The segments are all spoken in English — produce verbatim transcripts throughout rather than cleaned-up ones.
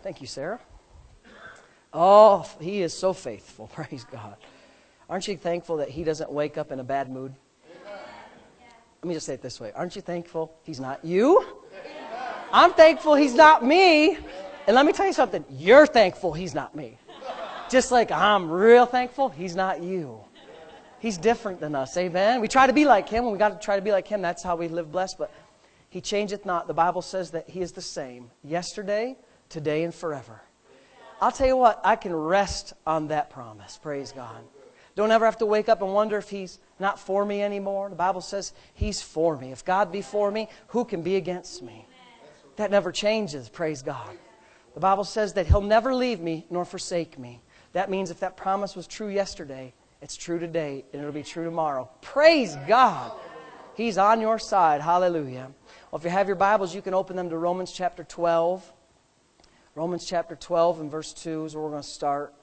Thank you, Sarah. Oh, He is so faithful. Praise God. Aren't you thankful that He doesn't wake up in a bad mood? Let me just say it this way. Aren't you thankful He's not you? I'm thankful He's not me. And let me tell you something. You're thankful He's not me. Just like I'm real thankful He's not you. He's different than us. Amen. We try to be like Him. When we got to try to be like Him, that's how we live blessed. But He changeth not. The Bible says that He is the same yesterday, today, and forever. I'll tell you what, I can rest on that promise. Praise God. Don't ever have to wake up and wonder if He's not for me anymore. The Bible says He's for me. If God be for me, who can be against me? That never changes. Praise God. The Bible says that He'll never leave me nor forsake me. That means if that promise was true yesterday, it's true today, and it'll be true tomorrow. Praise God. He's on your side. Hallelujah. Well, if you have your Bibles, you can open them to Romans chapter twelve. Romans chapter twelve and verse two is where we're going to start.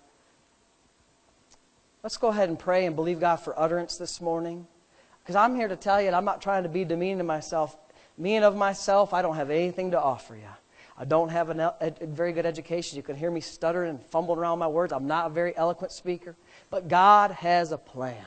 Let's go ahead and pray and believe God for utterance this morning. Because I'm here to tell you, and I'm not trying to be demeaning to myself. Me and of myself, I don't have anything to offer you. I don't have an, a, a very good education. You can hear me stuttering and fumbling around my words. I'm not a very eloquent speaker. But God has a plan.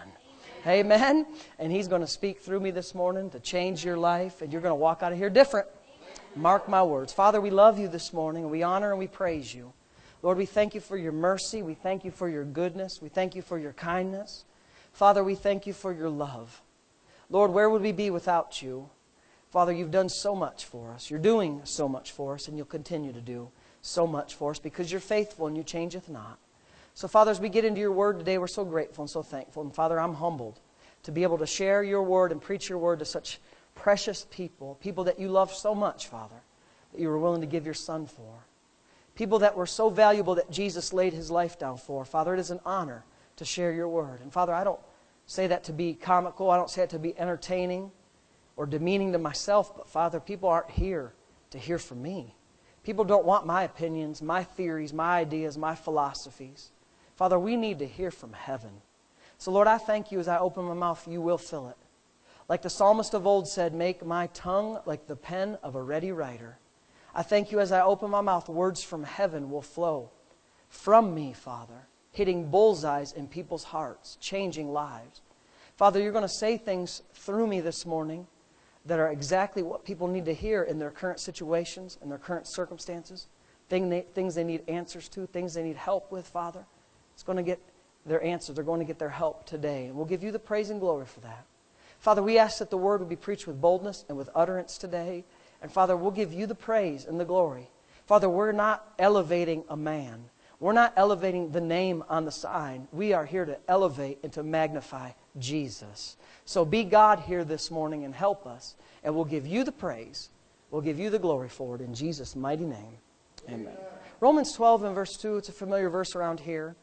Amen. And He's going to speak through me this morning to change your life. And you're going to walk out of here different. Mark my words. Father, we love You this morning. And we honor and we praise You. Lord, we thank You for Your mercy. We thank You for Your goodness. We thank You for Your kindness. Father, we thank You for Your love. Lord, where would we be without You? Father, You've done so much for us. You're doing so much for us, and You'll continue to do so much for us because You're faithful and You changeth not. So, Father, as we get into Your Word today, we're so grateful and so thankful. And, Father, I'm humbled to be able to share Your Word and preach Your Word to such precious people, people that You love so much, Father, that You were willing to give Your Son for. People that were so valuable that Jesus laid His life down for. Father, it is an honor to share Your Word. And, Father, I don't say that to be comical. I don't say it to be entertaining or demeaning to myself, but Father, people aren't here to hear from me. People don't want my opinions, my theories, my ideas, my philosophies. Father, we need to hear from heaven. So Lord, I thank You as I open my mouth, You will fill it. Like the psalmist of old said, make my tongue like the pen of a ready writer. I thank You as I open my mouth, words from heaven will flow from me, Father, hitting bullseyes in people's hearts, changing lives. Father, You're going to say things through me this morning that are exactly what people need to hear in their current situations, in their current circumstances, things they need answers to, things they need help with, Father. It's going to get their answers. They're going to get their help today. And we'll give You the praise and glory for that. Father, we ask that the Word would be preached with boldness and with utterance today. And Father, we'll give You the praise and the glory. Father, we're not elevating a man. We're not elevating the name on the sign. We are here to elevate and to magnify Jesus. So be God here this morning and help us. And we'll give You the praise. We'll give You the glory for it in Jesus' mighty name. Amen. Amen. Romans twelve and verse two, it's a familiar verse around here.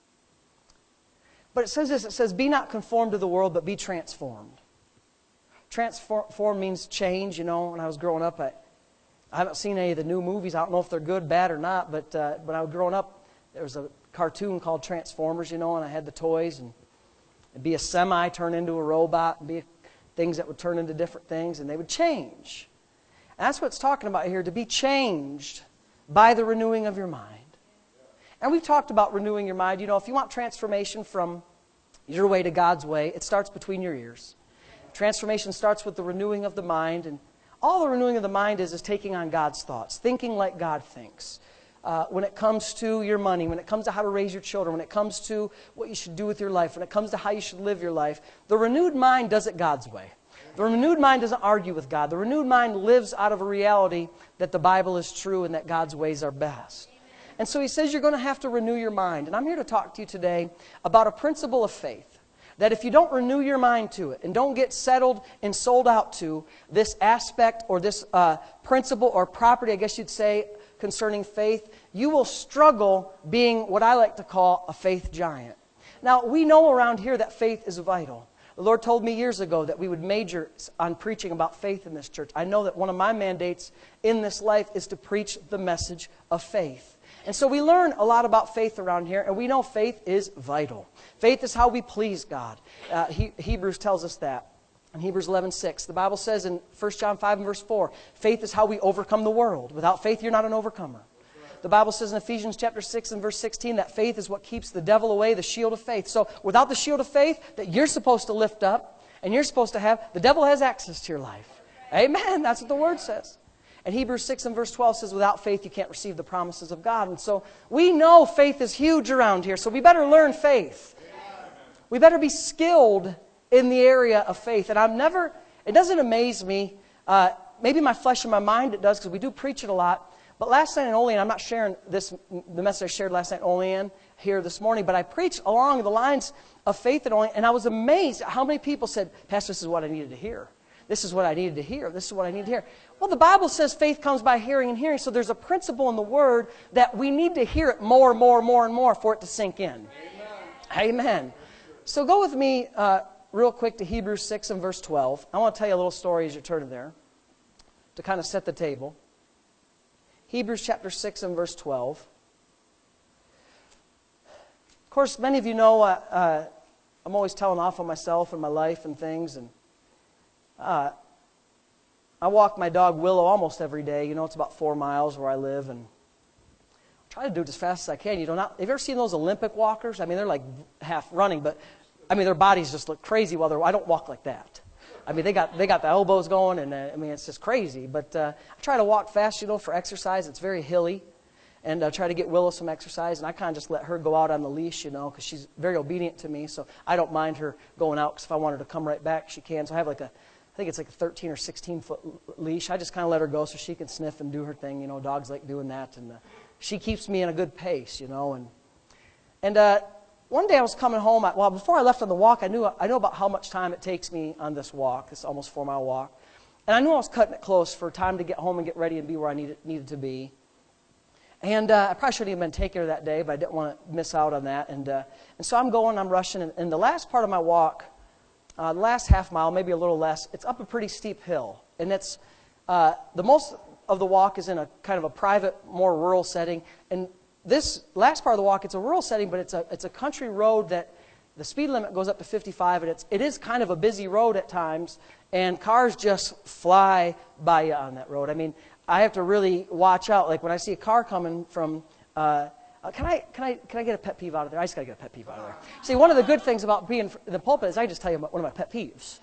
But it says this, it says, be not conformed to the world, but be transformed. Transform means change. You know, when I was growing up, I, I haven't seen any of the new movies. I don't know if they're good, bad, or not. But uh, when I was growing up, there was a cartoon called Transformers, you know, and I had the toys. And it'd be a semi turn into a robot, and be things that would turn into different things, and they would change. And that's what it's talking about here, to be changed by the renewing of your mind. And we've talked about renewing your mind. You know, if you want transformation from your way to God's way, it starts between your ears. Transformation starts with the renewing of the mind, and all the renewing of the mind is is taking on God's thoughts, thinking like God thinks. Uh, when it comes to your money, when it comes to how to raise your children, when it comes to what you should do with your life, when it comes to how you should live your life, the renewed mind does it God's way. The renewed mind doesn't argue with God. The renewed mind lives out of a reality that the Bible is true and that God's ways are best. And so He says you're going to have to renew your mind. And I'm here to talk to you today about a principle of faith. That if you don't renew your mind to it and don't get settled and sold out to this aspect or this uh, principle or property, I guess you'd say, concerning faith, you will struggle being what I like to call a faith giant. Now, we know around here that faith is vital. The Lord told me years ago that we would major on preaching about faith in this church. I know that one of my mandates in this life is to preach the message of faith. And so we learn a lot about faith around here, and we know faith is vital. Faith is how we please God. Uh, he, Hebrews tells us that. In Hebrews eleven six, the Bible says in First John five and verse four, faith is how we overcome the world. Without faith, you're not an overcomer. the Bible says in Ephesians chapter six and verse sixteen that faith is what keeps the devil away, the shield of faith. So without the shield of faith that you're supposed to lift up and you're supposed to have, the devil has access to your life. Amen. That's what the Word says. And Hebrews six and verse twelve says, without faith you can't receive the promises of God. And so we know faith is huge around here, so we better learn faith. We better be skilled in the area of faith. And I'm never, it doesn't amaze me, uh, maybe my flesh and my mind it does, because we do preach it a lot. But last night in Olean, I'm not sharing this, the message I shared last night in Olean here this morning, but I preached along the lines of faith in Olean, and I was amazed at how many people said, Pastor, this is what I needed to hear. This is what I needed to hear. This is what I need to hear. Well, the Bible says faith comes by hearing and hearing, so there's a principle in the Word that we need to hear it more, more, more, and more for it to sink in. Amen. Amen. So go with me uh, real quick to Hebrews six and verse twelve. I want to tell you a little story as you turn there to kind of set the table. Hebrews chapter six and verse twelve. Of course, many of you know uh, uh, I'm always telling off on myself and my life and things. And uh, I walk my dog Willow almost every day. You know, it's about four miles where I live. And I try to do it as fast as I can. You know, not, have you ever seen those Olympic walkers? I mean, they're like half running, but I mean, their bodies just look crazy while they're, I don't walk like that. I mean, they got they got the elbows going, and uh, I mean, it's just crazy. But uh, I try to walk fast, you know, for exercise. It's very hilly, and I uh, try to get Willow some exercise. And I kind of just let her go out on the leash, you know, because she's very obedient to me. So I don't mind her going out, because if I want her to come right back, she can. So I have like a, I think it's like a thirteen or sixteen foot leash. I just kind of let her go so she can sniff and do her thing. You know, dogs like doing that, and uh, she keeps me in a good pace, you know. And and. Uh, One day I was coming home, I, well, before I left on the walk, I knew I knew about how much time it takes me on this walk, this almost four-mile walk. And I knew I was cutting it close for time to get home and get ready and be where I needed, needed to be. And uh, I probably shouldn't have been taking her that day, but I didn't want to miss out on that. And uh, and so I'm going, I'm rushing, and, and the last part of my walk, uh, the last half mile, maybe a little less, it's up a pretty steep hill. And it's, uh, the most of the walk is in a kind of a private, more rural setting. And this last part of the walk, it's a rural setting, but it's a it's a country road that the speed limit goes up to fifty-five, and it's it is kind of a busy road at times, and cars just fly by you on that road. I mean, I have to really watch out. Like when I see a car coming from, uh, uh, can I can I can I get a pet peeve out of there? I just gotta get a pet peeve out of there. See, one of the good things about being in the pulpit is I just tell you one of my pet peeves.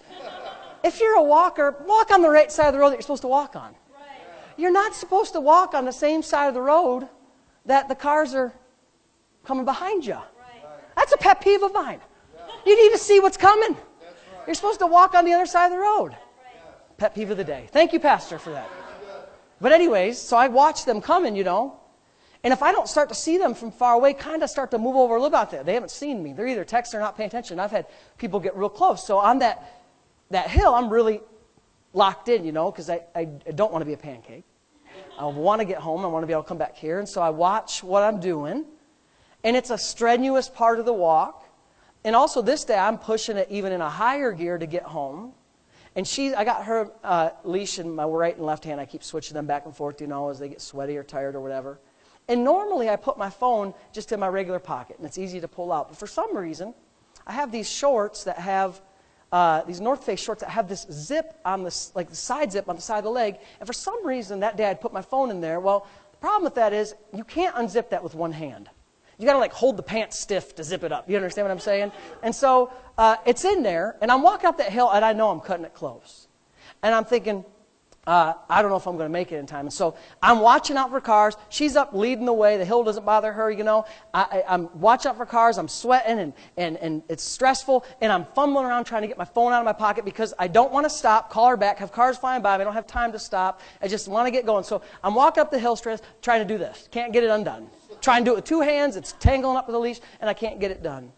If you're a walker, walk on the right side of the road that you're supposed to walk on. You're not supposed to walk on the same side of the road that the cars are coming behind you. Right. That's a pet peeve of mine. Yeah. You need to see what's coming. Right. You're supposed to walk on the other side of the road. Right. Pet peeve of the day. Thank you, Pastor, for that. But anyways, so I watch them coming, you know. And if I don't start to see them from far away, kind of start to move over a little bit out there. They haven't seen me. They're either texting or not paying attention. I've had people get real close. So on that, that hill, I'm really locked in, you know, because I, I don't want to be a pancake. I want to get home. I want to be able to come back here. And so I watch what I'm doing. And it's a strenuous part of the walk. And also this day, I'm pushing it even in a higher gear to get home. And she, I got her uh, leash in my right and left hand. I keep switching them back and forth, you know, as they get sweaty or tired or whatever. And normally I put my phone just in my regular pocket. And it's easy to pull out. But for some reason, I have these shorts that have Uh, these North Face shorts that have this zip on this, like the side zip on the side of the leg. And for some reason, that day I'd put my phone in there. Well, the problem with that is you can't unzip that with one hand. You got to like hold the pants stiff to zip it up. You understand what I'm saying? And so uh, it's in there, and I'm walking up that hill, and I know I'm cutting it close. And I'm thinking, uh, I don't know if I'm going to make it in time. And so I'm watching out for cars. She's up leading the way. The hill doesn't bother her, you know. I, I, I'm watching out for cars. I'm sweating, and, and, and it's stressful. And I'm fumbling around trying to get my phone out of my pocket because I don't want to stop, call her back, have cars flying by me. I don't have time to stop. I just want to get going. So I'm walking up the hill stress, trying to do this. Can't get it undone. Trying to do it with two hands. It's tangling up with a leash, and I can't get it done.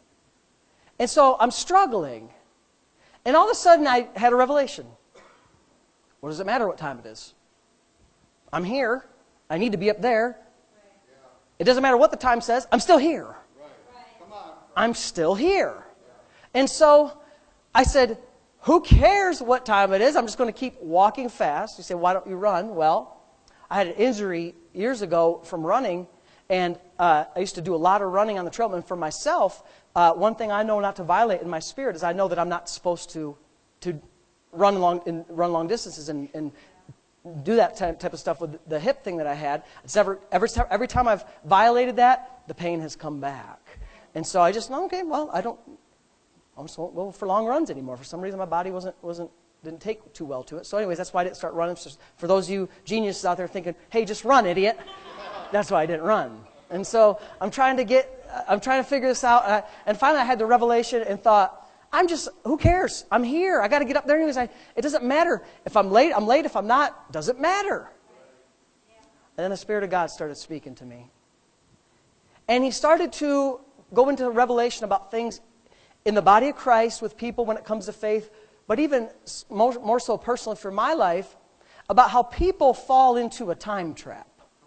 And so I'm struggling. And all of a sudden, I had a revelation. What does it matter what time it is? I'm here. I need to be up there. It doesn't matter what the time says. I'm still here. I'm still here. And so I said, who cares what time it is? I'm just going to keep walking fast. You say, why don't you run? Well, I had an injury years ago from running, and uh, I used to do a lot of running on the trail. And for myself, uh, one thing I know not to violate in my spirit is I know that I'm not supposed to to run long in, run long distances and, and do that type of stuff with the hip thing that I had. It's ever, every, every time I've violated that, the pain has come back. And so I just, okay, well, I don't, I just won't go for long runs anymore. For some reason, my body wasn't, wasn't, didn't take too well to it. So anyways, that's why I didn't start running. So for those of you geniuses out there thinking, hey, just run, idiot. That's why I didn't run. And so I'm trying to get, I'm trying to figure this out. And, I, and finally I had the revelation and thought, I'm just, who cares? I'm here. I got to get up there anyways. I, it doesn't matter. If I'm late, I'm late. If I'm not, doesn't matter. And then the Spirit of God started speaking to me. And He started to go into a revelation about things in the body of Christ with people when it comes to faith, but even more, more so personally for my life, about how people fall into a time trap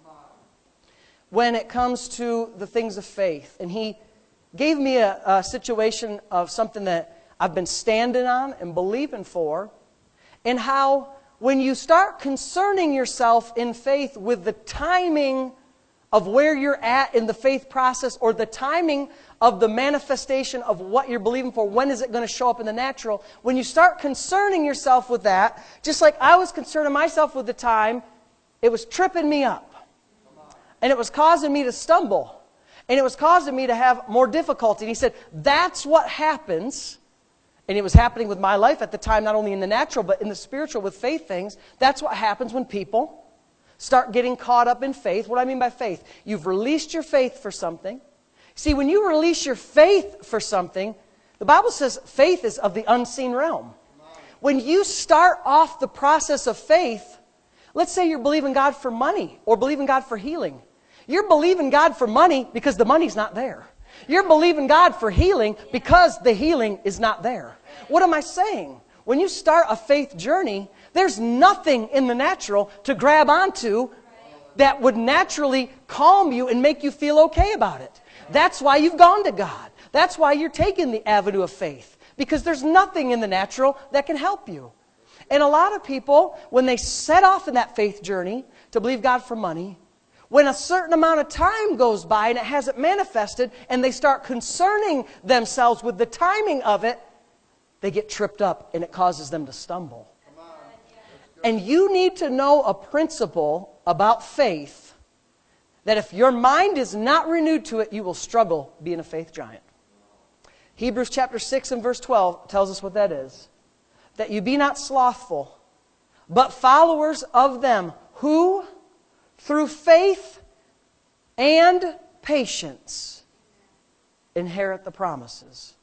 when it comes to the things of faith. And He gave me a, a situation of something that I've been standing on and believing for, and how when you start concerning yourself in faith with the timing of where you're at in the faith process, or the timing of the manifestation of what you're believing for, when is it going to show up in the natural, when you start concerning yourself with that, just like I was concerning myself with the time, it was tripping me up. And it was causing me to stumble. And it was causing me to have more difficulty. And He said, that's what happens. And it was happening with my life at the time, not only in the natural, but in the spiritual with faith things. That's what happens when people start getting caught up in faith. What do I mean by faith? You've released your faith for something. See, when you release your faith for something, the Bible says faith is of the unseen realm. When you start off the process of faith, let's say you're believing God for money or believing God for healing. You're believing God for money because the money's not there. You're believing God for healing because the healing is not there. What am I saying? When you start a faith journey, there's nothing in the natural to grab onto that would naturally calm you and make you feel okay about it. That's why you've gone to God. That's why you're taking the avenue of faith. Because there's nothing in the natural that can help you. And a lot of people, when they set off in that faith journey to believe God for money, when a certain amount of time goes by and it hasn't manifested, and they start concerning themselves with the timing of it, they get tripped up and it causes them to stumble. And you need to know a principle about faith, that if your mind is not renewed to it, you will struggle being a faith giant. Hebrews chapter six and verse twelve tells us what that is. That you be not slothful, but followers of them who, through faith and patience, inherit the promises.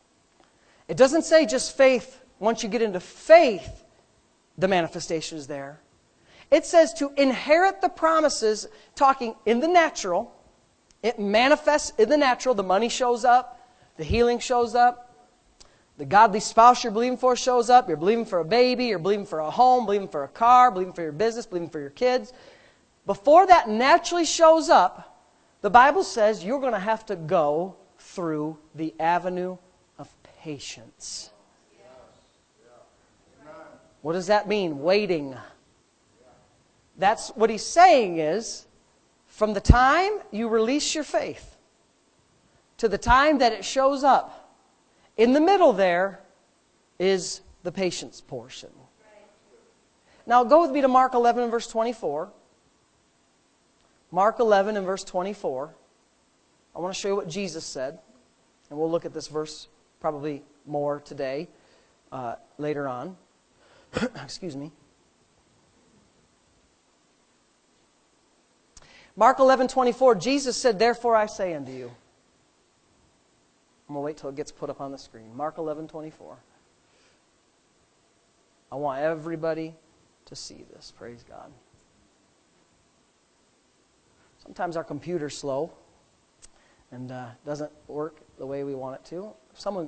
It doesn't say just faith. Once you get into faith, the manifestation is there. It says to inherit the promises, talking in the natural. It manifests in the natural. The money shows up. The healing shows up. The godly spouse you're believing for shows up. You're believing for a baby. You're believing for a home. Believing for a car. Believing for your business. Believing for your kids. Before that naturally shows up, the Bible says you're going to have to go through the avenue of patience. What does that mean? Waiting. That's what he's saying is, from the time you release your faith to the time that it shows up, in the middle there is the patience portion. Now go with me to Mark eleven and verse twenty-four. Mark eleven and verse twenty-four. I want to show you what Jesus said. And we'll look at this verse probably more today, uh, later on. Excuse me. Mark eleven twenty-four, Jesus said, therefore I say unto you. I'm going to wait till it gets put up on the screen. Mark eleven twenty-four. I want everybody to see this. Praise God. Sometimes our computer's slow and uh, doesn't work the way we want it to. If someone,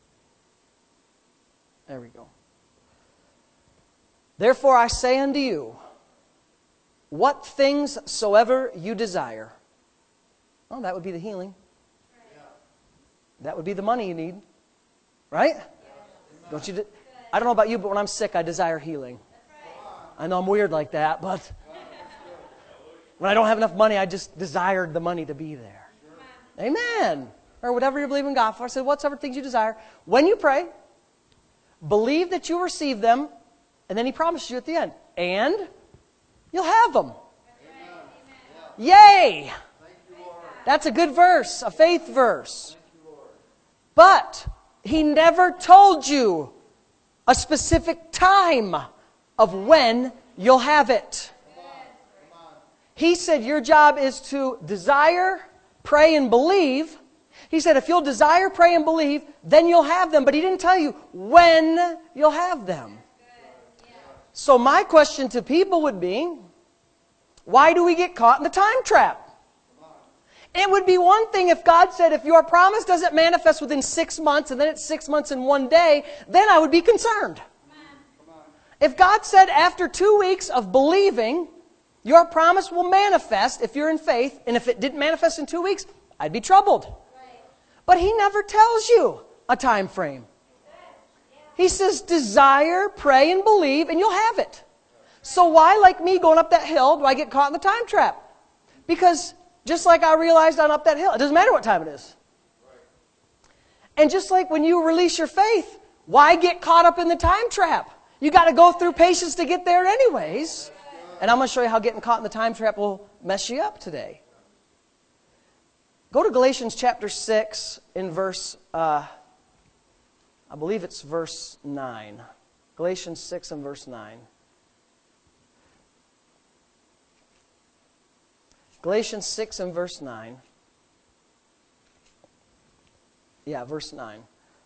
there we go. Therefore I say unto you, what things soever you desire. Oh, that would be the healing. That would be the money you need. Right? Don't you? De- I don't know about you, but when I'm sick, I desire healing. I know I'm weird like that, but when I don't have enough money, I just desired the money to be there. Amen. Or whatever you're believing God for. I said, whatsoever things you desire. When you pray, believe that you receive them, and then He promises you at the end. And you'll have them. Yay! That's a good verse, a faith verse. But He never told you a specific time of when you'll have it. He said your job is to desire, pray, and believe. He said if you'll desire, pray, and believe, then you'll have them. But He didn't tell you when you'll have them. So my question to people would be, why do we get caught in the time trap? It would be one thing if God said, if your promise doesn't manifest within six months, and then it's six months and one day, then I would be concerned. If God said after two weeks of believing, your promise will manifest if you're in faith, and if it didn't manifest in two weeks, I'd be troubled. But He never tells you a time frame. He says, desire, pray, and believe, and you'll have it. So why, like me going up that hill, do I get caught in the time trap? Because just like I realized on up that hill, it doesn't matter what time it is. And just like when you release your faith, why get caught up in the time trap? You got to go through patience to get there anyways. And I'm going to show you how getting caught in the time trap will mess you up today. Go to Galatians chapter six in verse, uh, I believe it's verse nine. Galatians six and verse nine. Galatians six and verse nine. Yeah, verse nine.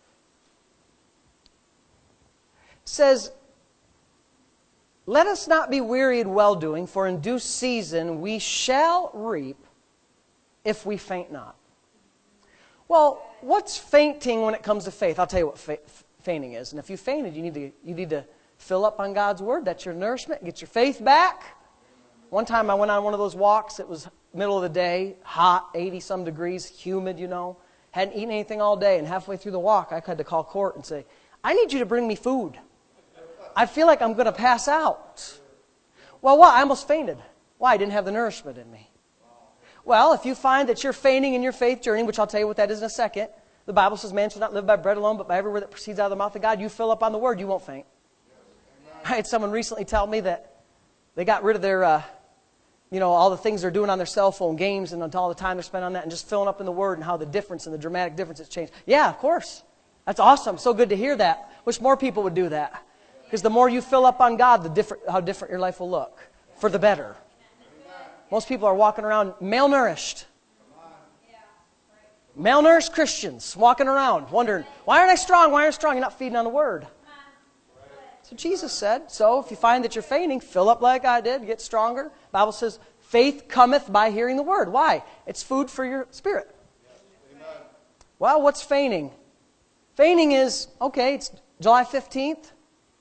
It says, let us not be weary in well-doing, for in due season we shall reap if we faint not. Well, what's fainting when it comes to faith? I'll tell you what fa- fainting is. And if you fainted, you need to you need to fill up on God's Word. That's your nourishment. Get your faith back. One time I went on one of those walks. It was middle of the day, hot, eighty-some degrees, humid, you know. Hadn't eaten anything all day. And halfway through the walk, I had to call Court and say, I need you to bring me food. I feel like I'm going to pass out. Well, what? I almost fainted. Why? I didn't have the nourishment in me. Well, if you find that you're fainting in your faith journey, which I'll tell you what that is in a second, the Bible says man shall not live by bread alone, but by every word that proceeds out of the mouth of God. You fill up on the Word, you won't faint. I had someone recently tell me that they got rid of their, uh, you know, all the things they're doing on their cell phone, games, and all the time they're spending on that, and just filling up in the Word and how the difference and the dramatic difference has changed. Yeah, of course. That's awesome. So good to hear that. Wish more people would do that. Because the more you fill up on God, the different, how different your life will look. For the better. Most people are walking around malnourished. Malnourished Christians walking around wondering, why aren't I strong? Why aren't I strong? You're not feeding on the Word. So Jesus said, so if you find that you're fainting, fill up like I did, get stronger. The Bible says, faith cometh by hearing the Word. Why? It's food for your spirit. Well, what's feigning? Feigning is, okay, it's July fifteenth.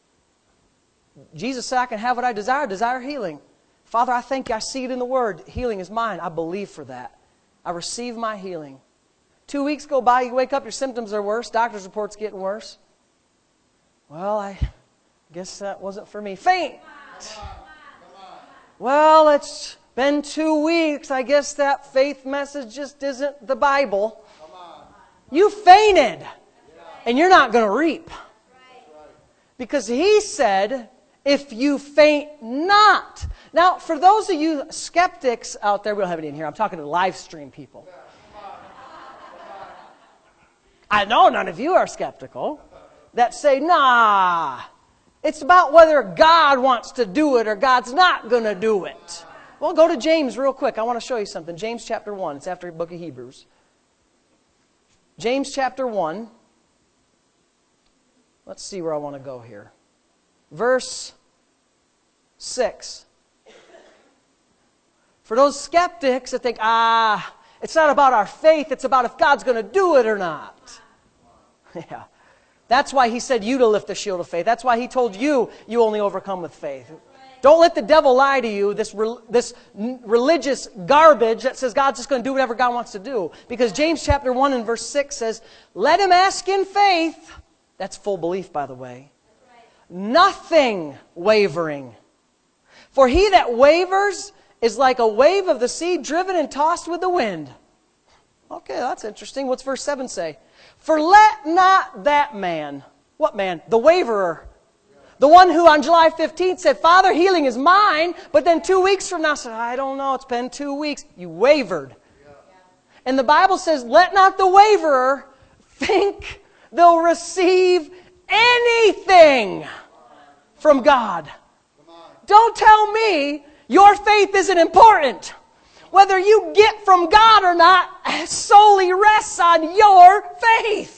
Jesus said, I can have what I desire, desire healing. Father, I thank you. I see it in the Word. Healing is mine. I believe for that. I receive my healing. Two weeks go by, you wake up, your symptoms are worse. Doctor's report's getting worse. Well, I guess that wasn't for me. Faint. Well, it's been two weeks. I guess that faith message just isn't the Bible. You fainted. And you're not going to reap. Because He said, if you faint not. Now, for those of you skeptics out there, we don't have any in here. I'm talking to live stream people. I know none of you are skeptical. That say, nah, it's about whether God wants to do it or God's not going to do it. Well, go to James real quick. I want to show you something. James chapter one. It's after the book of Hebrews. James chapter one. Let's see where I want to go here. Verse six. For those skeptics that think, ah, it's not about our faith, it's about if God's going to do it or not. Yeah. That's why He said you to lift the shield of faith. That's why He told you, you only overcome with faith. Don't let the devil lie to you, this, re- this n- religious garbage that says God's just going to do whatever God wants to do. Because James chapter one and verse six says, let him ask in faith. That's full belief, by the way. Nothing wavering. For he that wavers is like a wave of the sea driven and tossed with the wind. Okay, that's interesting. What's verse seven say? For let not that man, what man? The waverer. The one who on July fifteenth said, Father, healing is mine, but then two weeks from now said, I don't know, it's been two weeks. You wavered. Yeah. And the Bible says, let not the waverer think they'll receive anything from God. Don't tell me your faith isn't important. Whether you get from God or not solely rests on your faith.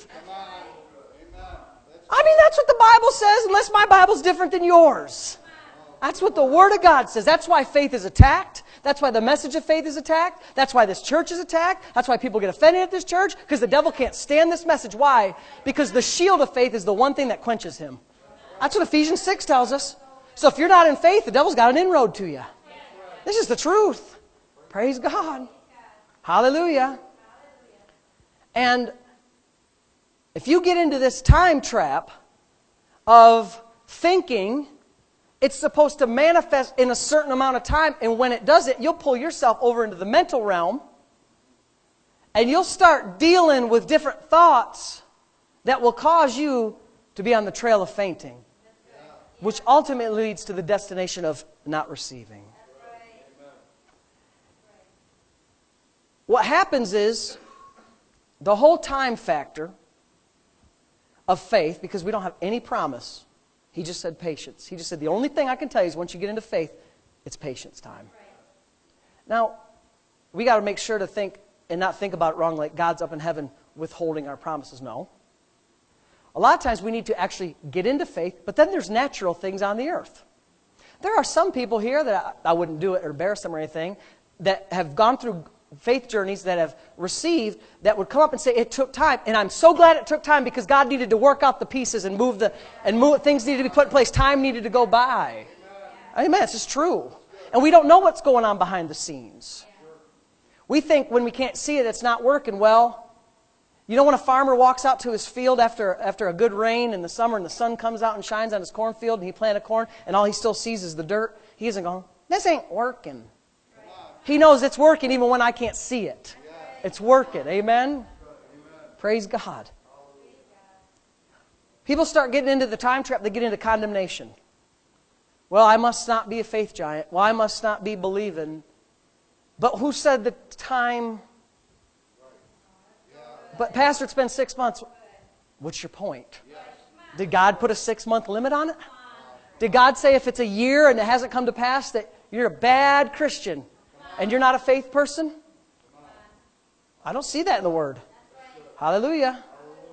I mean, that's what the Bible says, unless my Bible's different than yours. That's what the Word of God says. That's why faith is attacked. That's why the message of faith is attacked. That's why this church is attacked. That's why people get offended at this church, because the devil can't stand this message. Why? Because the shield of faith is the one thing that quenches him. That's what Ephesians six tells us. So if you're not in faith, the devil's got an inroad to you. This is the truth. Praise God. Hallelujah. And if you get into this time trap of thinking it's supposed to manifest in a certain amount of time, and when it doesn't, you'll pull yourself over into the mental realm, and you'll start dealing with different thoughts that will cause you to be on the trail of fainting, which ultimately leads to the destination of not receiving. What happens is the whole time factor of faith, because we don't have any promise. He just said patience. He just said the only thing I can tell you is once you get into faith, it's patience time. Now, we got to make sure to think and not think about it wrong, like God's up in heaven withholding our promises. No. A lot of times we need to actually get into faith, but then there's natural things on the earth. There are some people here that I, I wouldn't do it or embarrass them or anything, that have gone through faith journeys that have received, that would come up and say it took time, and I'm so glad it took time, because God needed to work out the pieces and move the and move things needed to be put in place. Time needed to go by. Amen. Amen. This is true, and we don't know what's going on behind the scenes. We think when we can't see it, it's not working well. You know, when a farmer walks out to his field after after a good rain in the summer, and the sun comes out and shines on his cornfield, and he planted corn, and all he still sees is the dirt. He isn't going, "This ain't working." He knows it's working even when I can't see it. It's working. Amen? Praise God. People start getting into the time trap. They get into condemnation. Well, I must not be a faith giant. Well, I must not be believing. But who said the time? But Pastor, it's been six months. What's your point? Did God put a six-month limit on it? Did God say if it's a year and it hasn't come to pass that you're a bad Christian? And you're not a faith person? I don't see that in the Word. Hallelujah.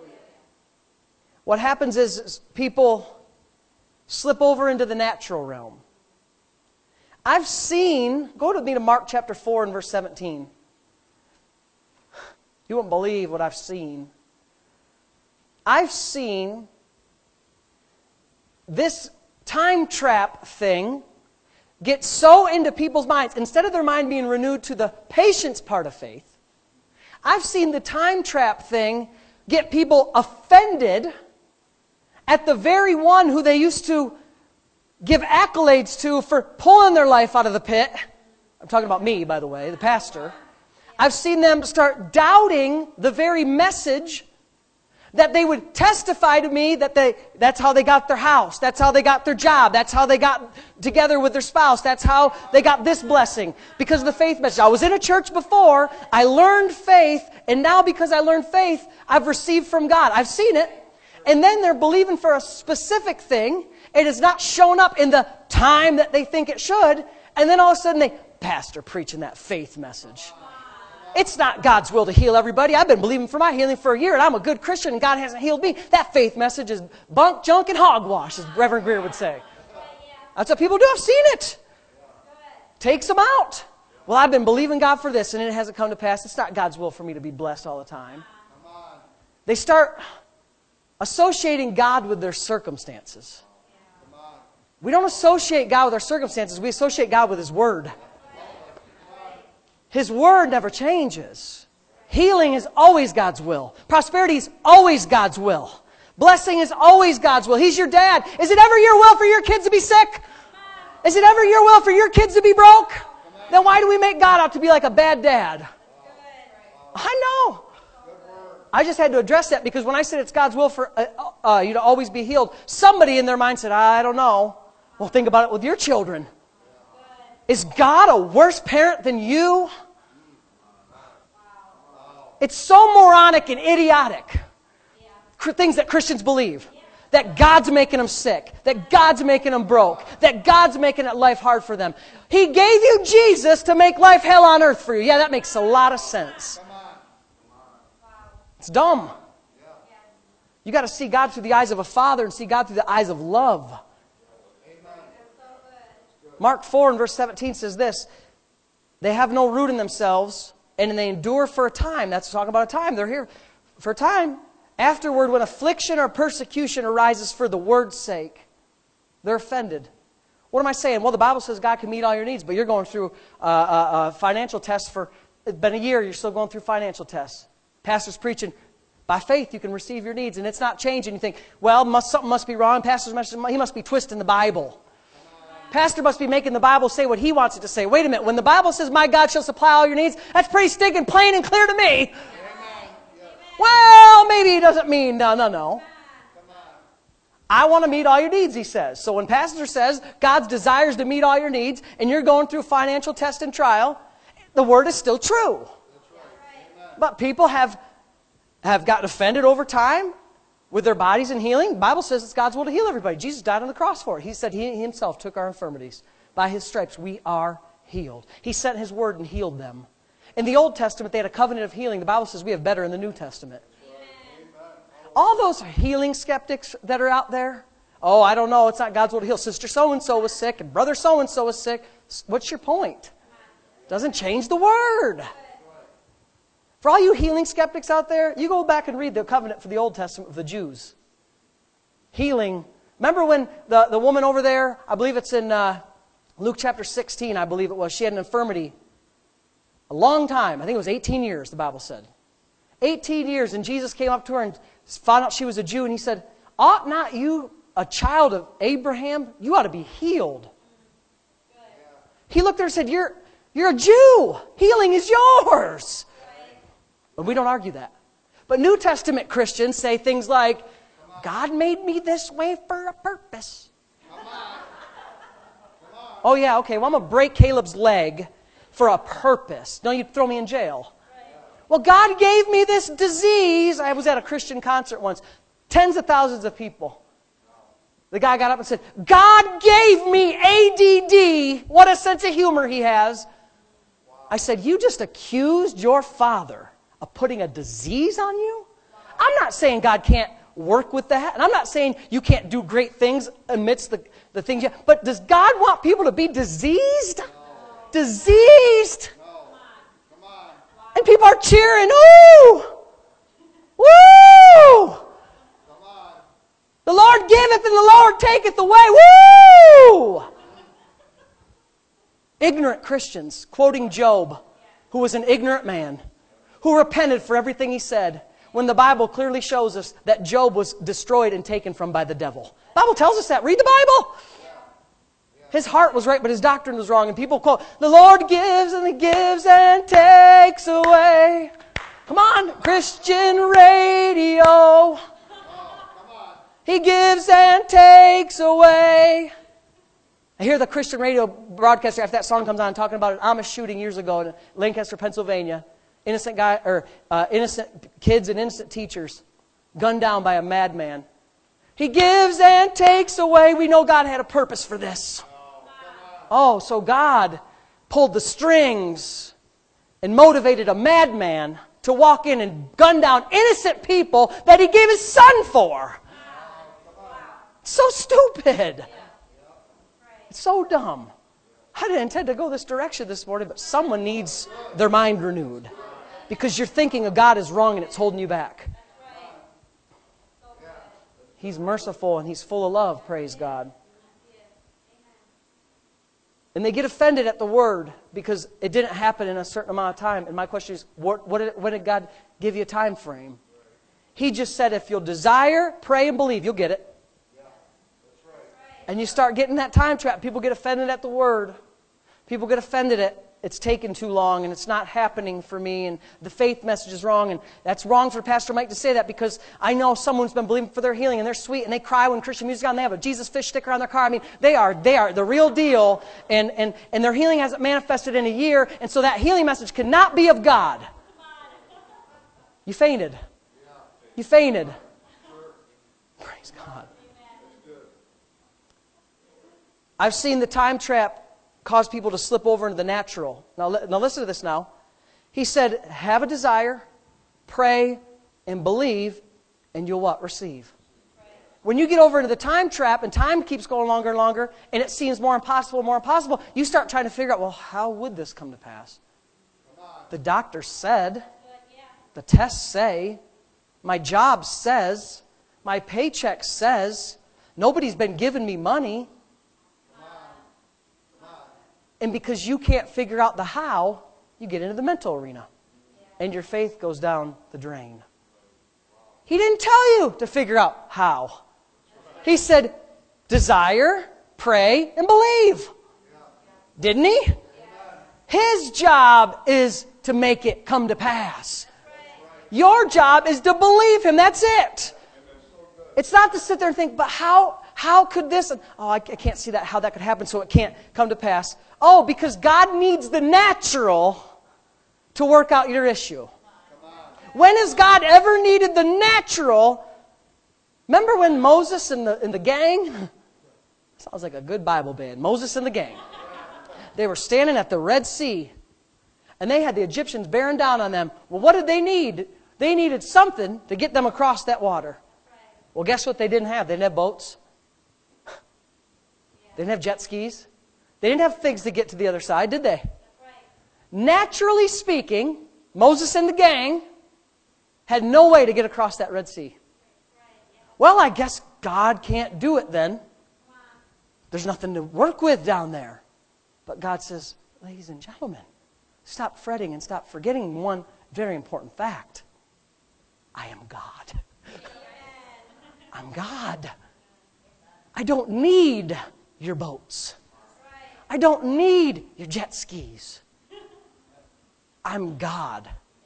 What happens is, is people slip over into the natural realm. I've seen, go to me to Mark chapter four and verse seventeen. You won't believe what I've seen. I've seen this time trap thing get so into people's minds, instead of their mind being renewed to the patience part of faith, I've seen the time trap thing get people offended at the very one who they used to give accolades to for pulling their life out of the pit. I'm talking about me, by the way, the pastor. I've seen them start doubting the very message that they would testify to me that they that's how they got their house, that's how they got their job, that's how they got together with their spouse, that's how they got this blessing, because of the faith message. I was in a church before, I learned faith, and now because I learned faith, I've received from God. I've seen it. And then they're believing for a specific thing. It has not shown up in the time that they think it should. And then all of a sudden they, Pastor, preaching that faith message. It's not God's will to heal everybody. I've been believing for my healing for a year, and I'm a good Christian, and God hasn't healed me. That faith message is bunk, junk, and hogwash, as Reverend Greer would say. That's what people do. I've seen it. Takes them out. Well, I've been believing God for this, and it hasn't come to pass. It's not God's will for me to be blessed all the time. They start associating God with their circumstances. We don't associate God with our circumstances. We associate God with His Word. His Word never changes. Healing is always God's will. Prosperity is always God's will. Blessing is always God's will. He's your dad. Is it ever your will for your kids to be sick? Is it ever your will for your kids to be broke? Then why do we make God out to be like a bad dad? I know. I just had to address that because when I said it's God's will for uh, uh, you to always be healed, somebody in their mind said, I don't know. Well, think about it with your children. Is God a worse parent than you? It's so moronic and idiotic. Things that Christians believe. That God's making them sick. That God's making them broke. That God's making it life hard for them. He gave you Jesus to make life hell on earth for you. Yeah, that makes a lot of sense. It's dumb. You got to see God through the eyes of a father and see God through the eyes of love. Mark four and verse seventeen says this, they have no root in themselves, and they endure for a time. That's talking about a time. They're here for a time. Afterward, when affliction or persecution arises for the word's sake, they're offended. What am I saying? Well, the Bible says God can meet all your needs, but you're going through uh, uh, financial tests for, it's been a year, you're still going through financial tests. Pastor's preaching, by faith you can receive your needs, and it's not changing. You think, well, must, something must be wrong. Pastor's must, he must be twisting the Bible. Pastor must be making the Bible say what he wants it to say. Wait a minute, when the Bible says, my God shall supply all your needs, that's pretty stinking plain and clear to me. Amen. Well, maybe he doesn't mean, no, no, no. I want to meet all your needs, he says. So when Pastor says God's desires to meet all your needs, and you're going through financial test and trial, the word is still true. But people have, have gotten offended over time with their bodies and healing. The Bible says it's God's will to heal everybody. Jesus died on the cross for it. He said he himself took our infirmities. By his stripes we are healed. He sent his word and healed them. In the Old Testament, they had a covenant of healing. The Bible says we have better in the New Testament. Amen. All those healing skeptics that are out there, oh, I don't know, it's not God's will to heal. Sister so-and-so was sick, and brother so-and-so was sick. What's your point? Doesn't change the word. For all you healing skeptics out there, you go back and read the covenant for the Old Testament of the Jews. Healing. Remember when the, the woman over there, I believe it's in uh, Luke chapter sixteen, I believe it was, she had an infirmity a long time. I think it was eighteen years, the Bible said. eighteen years, and Jesus came up to her and found out she was a Jew, and he said, ought not you, a child of Abraham, you ought to be healed. He looked at her and said, you're, you're a Jew. Healing is yours. But we don't argue that. But New Testament Christians say things like, God made me this way for a purpose. Come on. Come on. Oh yeah, okay, well I'm going to break Caleb's leg for a purpose. No, you'd throw me in jail. Well, God gave me this disease. I was at a Christian concert once. Tens of thousands of people. The guy got up and said, God gave me A D D. What a sense of humor he has. I said, you just accused your father of putting a disease on you? I'm not saying God can't work with that. And I'm not saying you can't do great things amidst the, the things you... But does God want people to be diseased? No. Diseased? No. Come on. And people are cheering, ooh! Woo! Come on. The Lord giveth and the Lord taketh away. Woo! Ignorant Christians quoting Job, who was an ignorant man, who repented for everything he said, when the Bible clearly shows us that Job was destroyed and taken from by the devil. The Bible tells us that. Read the Bible. His heart was right, but his doctrine was wrong. And people quote, the Lord gives and he gives and takes away. Come on, Christian radio. He gives and takes away. I hear the Christian radio broadcaster after that song comes on talking about an Amish shooting years ago in Lancaster, Pennsylvania. Innocent guy or uh, innocent kids and innocent teachers gunned down by a madman. He gives and takes away. We know God had a purpose for this. Oh, so God pulled the strings and motivated a madman to walk in and gun down innocent people that he gave his son for. So stupid. It's so dumb. I didn't intend to go this direction this morning, but someone needs their mind renewed. Because you're thinking of God is wrong and it's holding you back. He's merciful and He's full of love, praise God. And they get offended at the word because it didn't happen in a certain amount of time. And my question is, what, what did, when did God give you a time frame? He just said, if you'll desire, pray, and believe, you'll get it. And you start getting that time trap. People get offended at the word. People get offended at it's taken too long and it's not happening for me and the faith message is wrong. And that's wrong for Pastor Mike to say that, because I know someone's been believing for their healing and they're sweet and they cry when Christian music's on. They have a Jesus fish sticker on their car. I mean, they are they are the real deal, and, and, and their healing hasn't manifested in a year, and so that healing message cannot be of God. You fainted. You fainted. Praise God. I've seen the time trap cause people to slip over into the natural. Now, now listen to this now. He said, have a desire, pray, and believe, and you'll what? Receive. When you get over into the time trap and time keeps going longer and longer, and it seems more impossible and more impossible, you start trying to figure out, well, how would this come to pass? The doctor said, the tests say, my job says, my paycheck says, nobody's been giving me money. And because you can't figure out the how, you get into the mental arena. And your faith goes down the drain. He didn't tell you to figure out how. He said, desire, pray, and believe. Didn't he? His job is to make it come to pass. Your job is to believe Him. That's it. It's not to sit there and think, but how, how could this? Oh, I can't see that, how that could happen, so it can't come to pass. Oh, because God needs the natural to work out your issue. When has God ever needed the natural? Remember when Moses and the, and the gang? Sounds like a good Bible band. Moses and the gang. They were standing at the Red Sea, and they had the Egyptians bearing down on them. Well, what did they need? They needed something to get them across that water. Well, guess what they didn't have? They didn't have boats. They didn't have jet skis. They didn't have things to get to the other side, did they? Naturally speaking, Moses and the gang had no way to get across that Red Sea. Well, I guess God can't do it then. There's nothing to work with down there. But God says, ladies and gentlemen, stop fretting and stop forgetting one very important fact. I am God. I'm God. I don't need your boats. I don't need your jet skis. I'm God.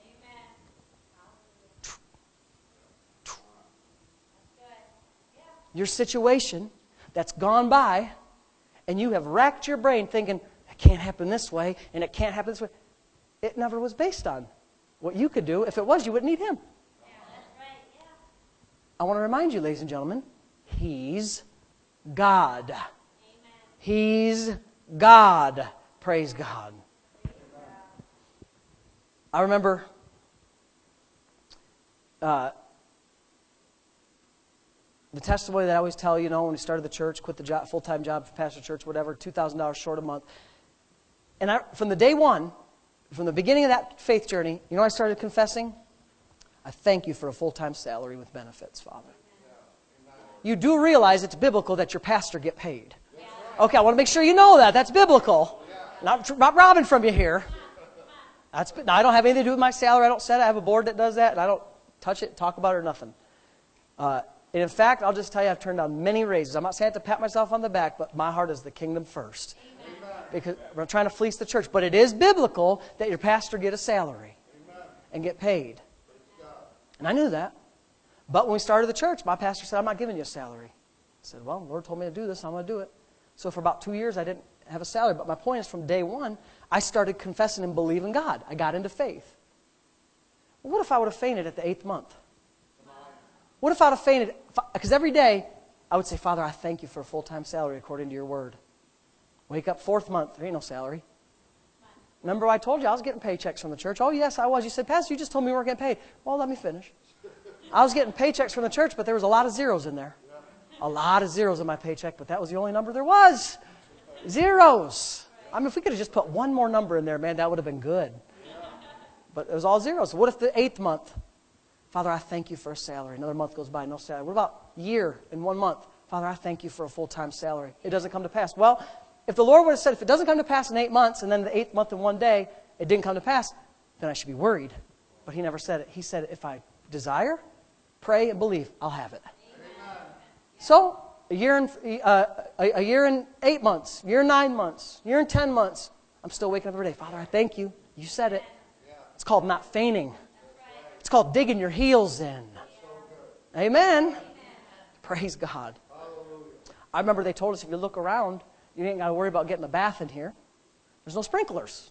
Your situation that's gone by, and you have racked your brain thinking, it can't happen this way, and it can't happen this way. It never was based on what you could do. If it was, you wouldn't need Him. I want to remind you, ladies and gentlemen, He's God. He's God. Praise God. I remember uh, the testimony that I always tell, you know, when we started the church, quit the job, full-time job, pastor church, whatever, two thousand dollars short a month. And I, from the day one, from the beginning of that faith journey, you know, I started confessing, I thank you for a full-time salary with benefits, Father. You do realize it's biblical that your pastor get paid. Okay, I want to make sure you know that. That's biblical. Not, not robbing from you here. That's, now, I don't have anything to do with my salary. I don't set it. I have a board that does that, and I don't touch it, talk about it, or nothing. Uh, and in fact, I'll just tell you, I've turned down many raises. I'm not saying I have to pat myself on the back, but my heart is the kingdom first. Amen. Because we're trying to fleece the church. But it is biblical that your pastor get a salary. Amen. And get paid. And I knew that. But when we started the church, my pastor said, I'm not giving you a salary. I said, well, the Lord told me to do this, I'm going to do it. So for about two years, I didn't have a salary. But my point is, from day one, I started confessing and believing God. I got into faith. Well, what if I would have fainted at the eighth month? What if I would have fainted? Because every day, I would say, Father, I thank you for a full-time salary according to your word. Wake up fourth month, there ain't no salary. Remember I told you I was getting paychecks from the church? Oh, yes, I was. You said, Pastor, you just told me we weren't getting paid. Well, let me finish. I was getting paychecks from the church, but there was a lot of zeros in there. A lot of zeros in my paycheck, but that was the only number there was. Zeros. I mean, if we could have just put one more number in there, man, that would have been good. But it was all zeros. So what if the eighth month? Father, I thank you for a salary. Another month goes by, no salary. What about a year and one month? Father, I thank you for a full-time salary. It doesn't come to pass. Well, if the Lord would have said, if it doesn't come to pass in eight months, and then the eighth month in one day, it didn't come to pass, then I should be worried. But He never said it. He said, if I desire, pray, and believe, I'll have it. Amen. So, a year and uh, a, a year and eight months, year and nine months, year and ten months, I'm still waking up every day. Father, I thank you. You said it. It's called not fainting. It's called digging your heels in. Amen. Praise God. I remember they told us if you look around, you ain't got to worry about getting a bath in here. There's no sprinklers.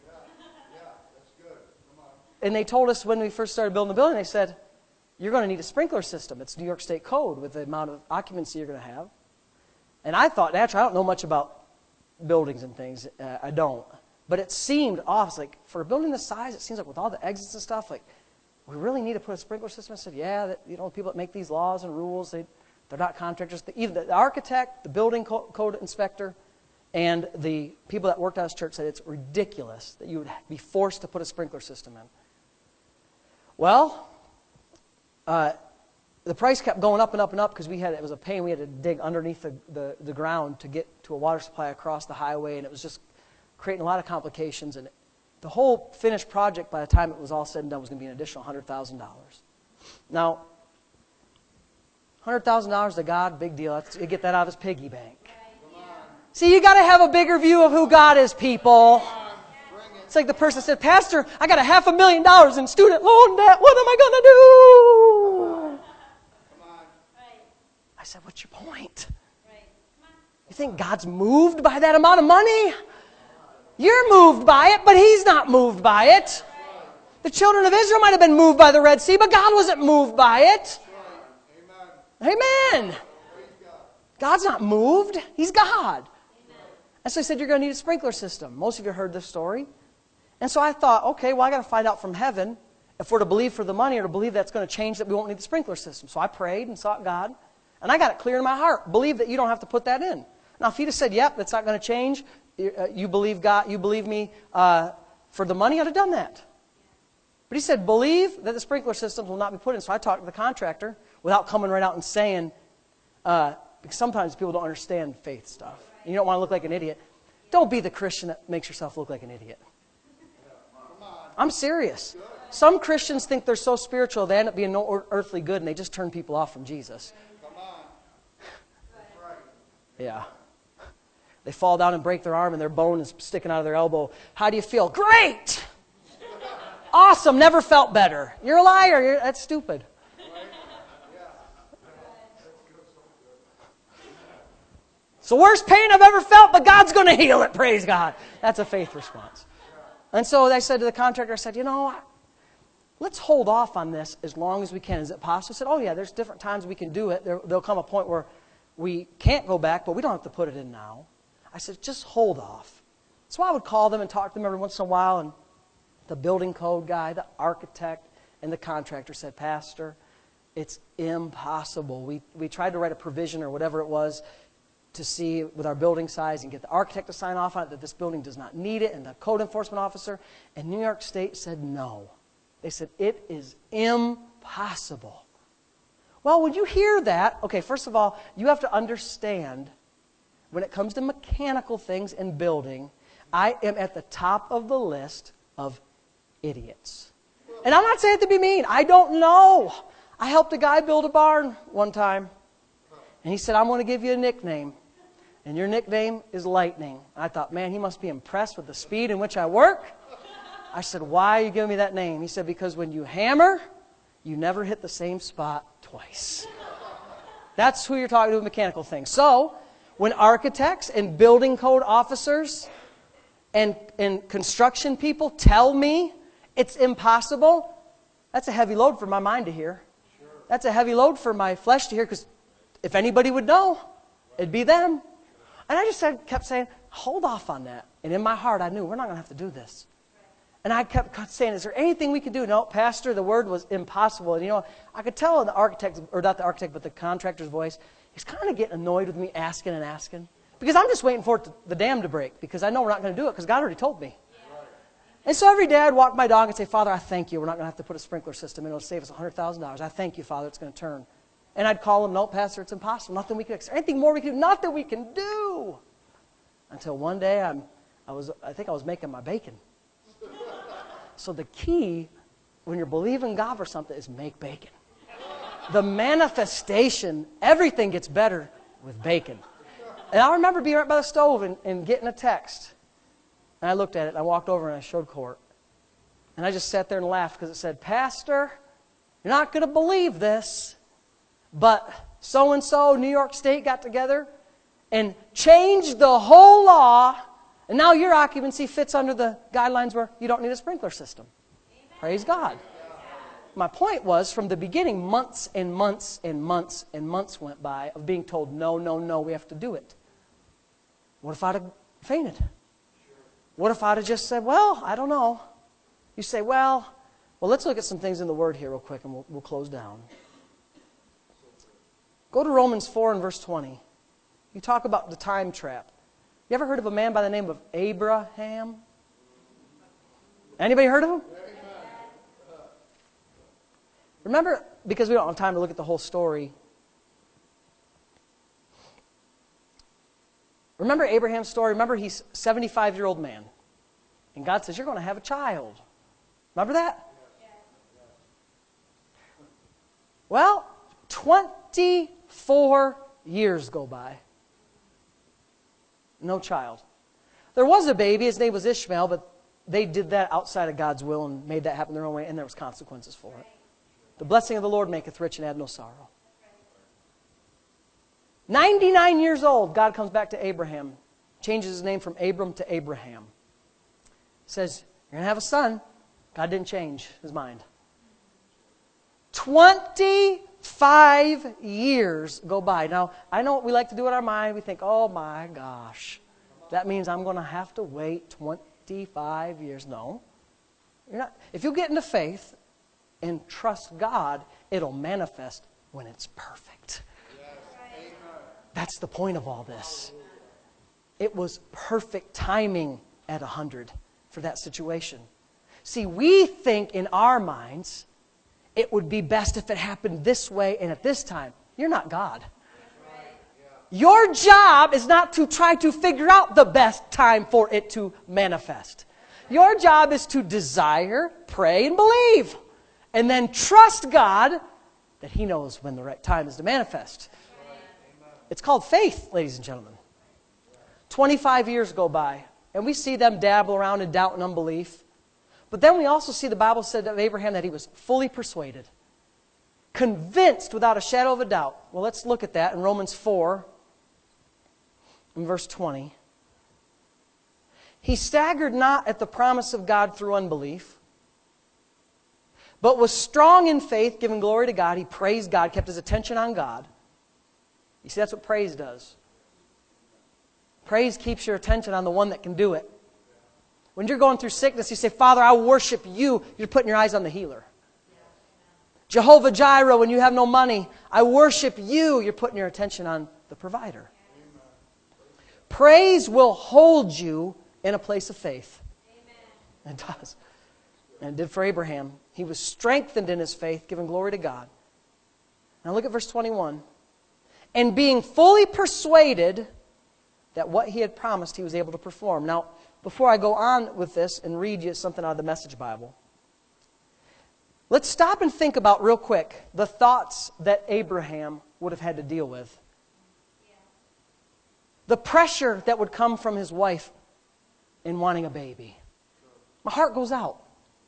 And they told us when we first started building the building, they said, you're going to need a sprinkler system. It's New York State code with the amount of occupancy you're going to have. And I thought, naturally, I don't know much about buildings and things. Uh, I don't. But it seemed off. It's like, for a building this size, it seems like with all the exits and stuff, like, we really need to put a sprinkler system. I said, yeah, that, you know, people that make these laws and rules, they, they're not contractors. The, even the architect, the building co- code inspector, and the people that worked at this church said it's ridiculous that you would be forced to put a sprinkler system in. Well, uh, the price kept going up and up and up because we had it was a pain. We had to dig underneath the, the, the ground to get to a water supply across the highway, and it was just creating a lot of complications. And the whole finished project, by the time it was all said and done, was going to be an additional one hundred thousand dollars. Now, one hundred thousand dollars to God, big deal. That's, you get that out of his piggy bank. See, you got to have a bigger view of who God is, people. It's like the person said, Pastor, I got a half a million dollars in student loan debt. What am I going to do? I said, what's your point? You think God's moved by that amount of money? You're moved by it, but He's not moved by it. The children of Israel might have been moved by the Red Sea, but God wasn't moved by it. Amen. God's not moved. He's God. And so He said, you're going to need a sprinkler system. Most of you heard this story. And so I thought, okay, well, I got to find out from heaven if we're to believe for the money or to believe that's going to change that we won't need the sprinkler system. So I prayed and sought God. And I got it clear in my heart. Believe that you don't have to put that in. Now, if He'd have said, yep, that's not going to change, you believe God, you believe me uh, for the money, I'd have done that. But He said, believe that the sprinkler systems will not be put in. So I talked to the contractor without coming right out and saying, uh, because sometimes people don't understand faith stuff. And you don't want to look like an idiot. Don't be the Christian that makes yourself look like an idiot. I'm serious. Some Christians think they're so spiritual, they end up being no earthly good, and they just turn people off from Jesus. Yeah. They fall down and break their arm, and their bone is sticking out of their elbow. How do you feel? Great! Awesome, never felt better. You're a liar. You're, that's stupid. It's the worst pain I've ever felt, but God's going to heal it. Praise God. That's a faith response. And so I said to the contractor, I said, you know, let's hold off on this as long as we can. Is it possible? I said, oh, yeah, there's different times we can do it. There, there'll come a point where we can't go back, but we don't have to put it in now. I said, just hold off. So I would call them and talk to them every once in a while, and the building code guy, the architect, and the contractor said, Pastor, it's impossible. We, we tried to write a provision or whatever it was to see with our building size and get the architect to sign off on it that this building does not need it, and the code enforcement officer, and New York State said no. They said, it is impossible. Well, when you hear that, okay, first of all, you have to understand when it comes to mechanical things and building, I am at the top of the list of idiots. And I'm not saying it to be mean. I don't know. I helped a guy build a barn one time, and he said, I'm going to give you a nickname. And your nickname is Lightning. I thought, man, he must be impressed with the speed in which I work. I said, why are you giving me that name? He said, because when you hammer, you never hit the same spot twice. That's who you're talking to with mechanical things. So, when architects and building code officers and, and construction people tell me it's impossible, that's a heavy load for my mind to hear. That's a heavy load for my flesh to hear, because if anybody would know, it'd be them. And I just said, kept saying, hold off on that. And in my heart, I knew we're not going to have to do this. And I kept saying, is there anything we can do? No, Pastor, the word was impossible. And you know, I could tell in the architect, or not the architect, but the contractor's voice, he's kind of getting annoyed with me asking and asking. Because I'm just waiting for it to, the dam to break, because I know we're not going to do it, because God already told me. Yeah. And so every day I'd walk my dog and say, Father, I thank you. We're not going to have to put a sprinkler system in. It'll save us one hundred thousand dollars. I thank you, Father, it's going to turn. And I'd call him, no, Pastor, it's impossible. Nothing we can, anything more we can do, nothing we can do. Until one day, I'm, I was, I think I was making my bacon. So the key, when you're believing God for something, is make bacon. The manifestation, everything gets better with bacon. And I remember being right by the stove and, and getting a text. And I looked at it, and I walked over and I showed Court. And I just sat there and laughed because it said, Pastor, you're not going to believe this, but so-and-so, New York State got together and changed the whole law, and now your occupancy fits under the guidelines where you don't need a sprinkler system. Amen. Praise God. My point was, from the beginning, months and months and months and months went by of being told, no, no, no, we have to do it. What if I'd have fainted? What if I'd have just said, well, I don't know. You say, well, well, let's look at some things in the Word here real quick, and we'll, we'll close down. Go to Romans four and verse twenty. You talk about the time trap. You ever heard of a man by the name of Abraham? Anybody heard of him? Remember, because we don't have time to look at the whole story. Remember Abraham's story? Remember, he's a seventy-five-year-old man. And God says, you're going to have a child. Remember that? Well, twenty-four years go by. No child. There was a baby. His name was Ishmael, but they did that outside of God's will and made that happen their own way, and there was consequences for it. The blessing of the Lord maketh rich and add no sorrow. ninety-nine years old, God comes back to Abraham, changes his name from Abram to Abraham. Says, you're going to have a son. God didn't change his mind. twenty-five years go by. Now, I know what we like to do in our mind. We think, oh my gosh, that means I'm going to have to wait twenty-five years. No. You're not. If you get into faith and trust God, it'll manifest when it's perfect. That's the point of all this. It was perfect timing at one hundred for that situation. See, we think in our minds it would be best if it happened this way and at this time. You're not God. Your job is not to try to figure out the best time for it to manifest. Your job is to desire, pray, and believe. And then trust God that He knows when the right time is to manifest. It's called faith, ladies and gentlemen. twenty-five years go by, and we see them dabble around in doubt and unbelief. But then we also see the Bible said of Abraham that he was fully persuaded, convinced without a shadow of a doubt. Well, let's look at that in Romans four, in verse twenty. He staggered not at the promise of God through unbelief, but was strong in faith, giving glory to God. He praised God, kept his attention on God. You see, that's what praise does. Praise keeps your attention on the one that can do it. When you're going through sickness, you say, Father, I worship you. You're putting your eyes on the healer. Jehovah Jireh, when you have no money, I worship you. You're putting your attention on the provider. Praise will hold you in a place of faith. It does. And it did for Abraham. He was strengthened in his faith, giving glory to God. Now look at verse twenty-one. And being fully persuaded that what he had promised he was able to perform. Now, before I go on with this and read you something out of the Message Bible, let's stop and think about real quick the thoughts that Abraham would have had to deal with. The pressure that would come from his wife in wanting a baby. My heart goes out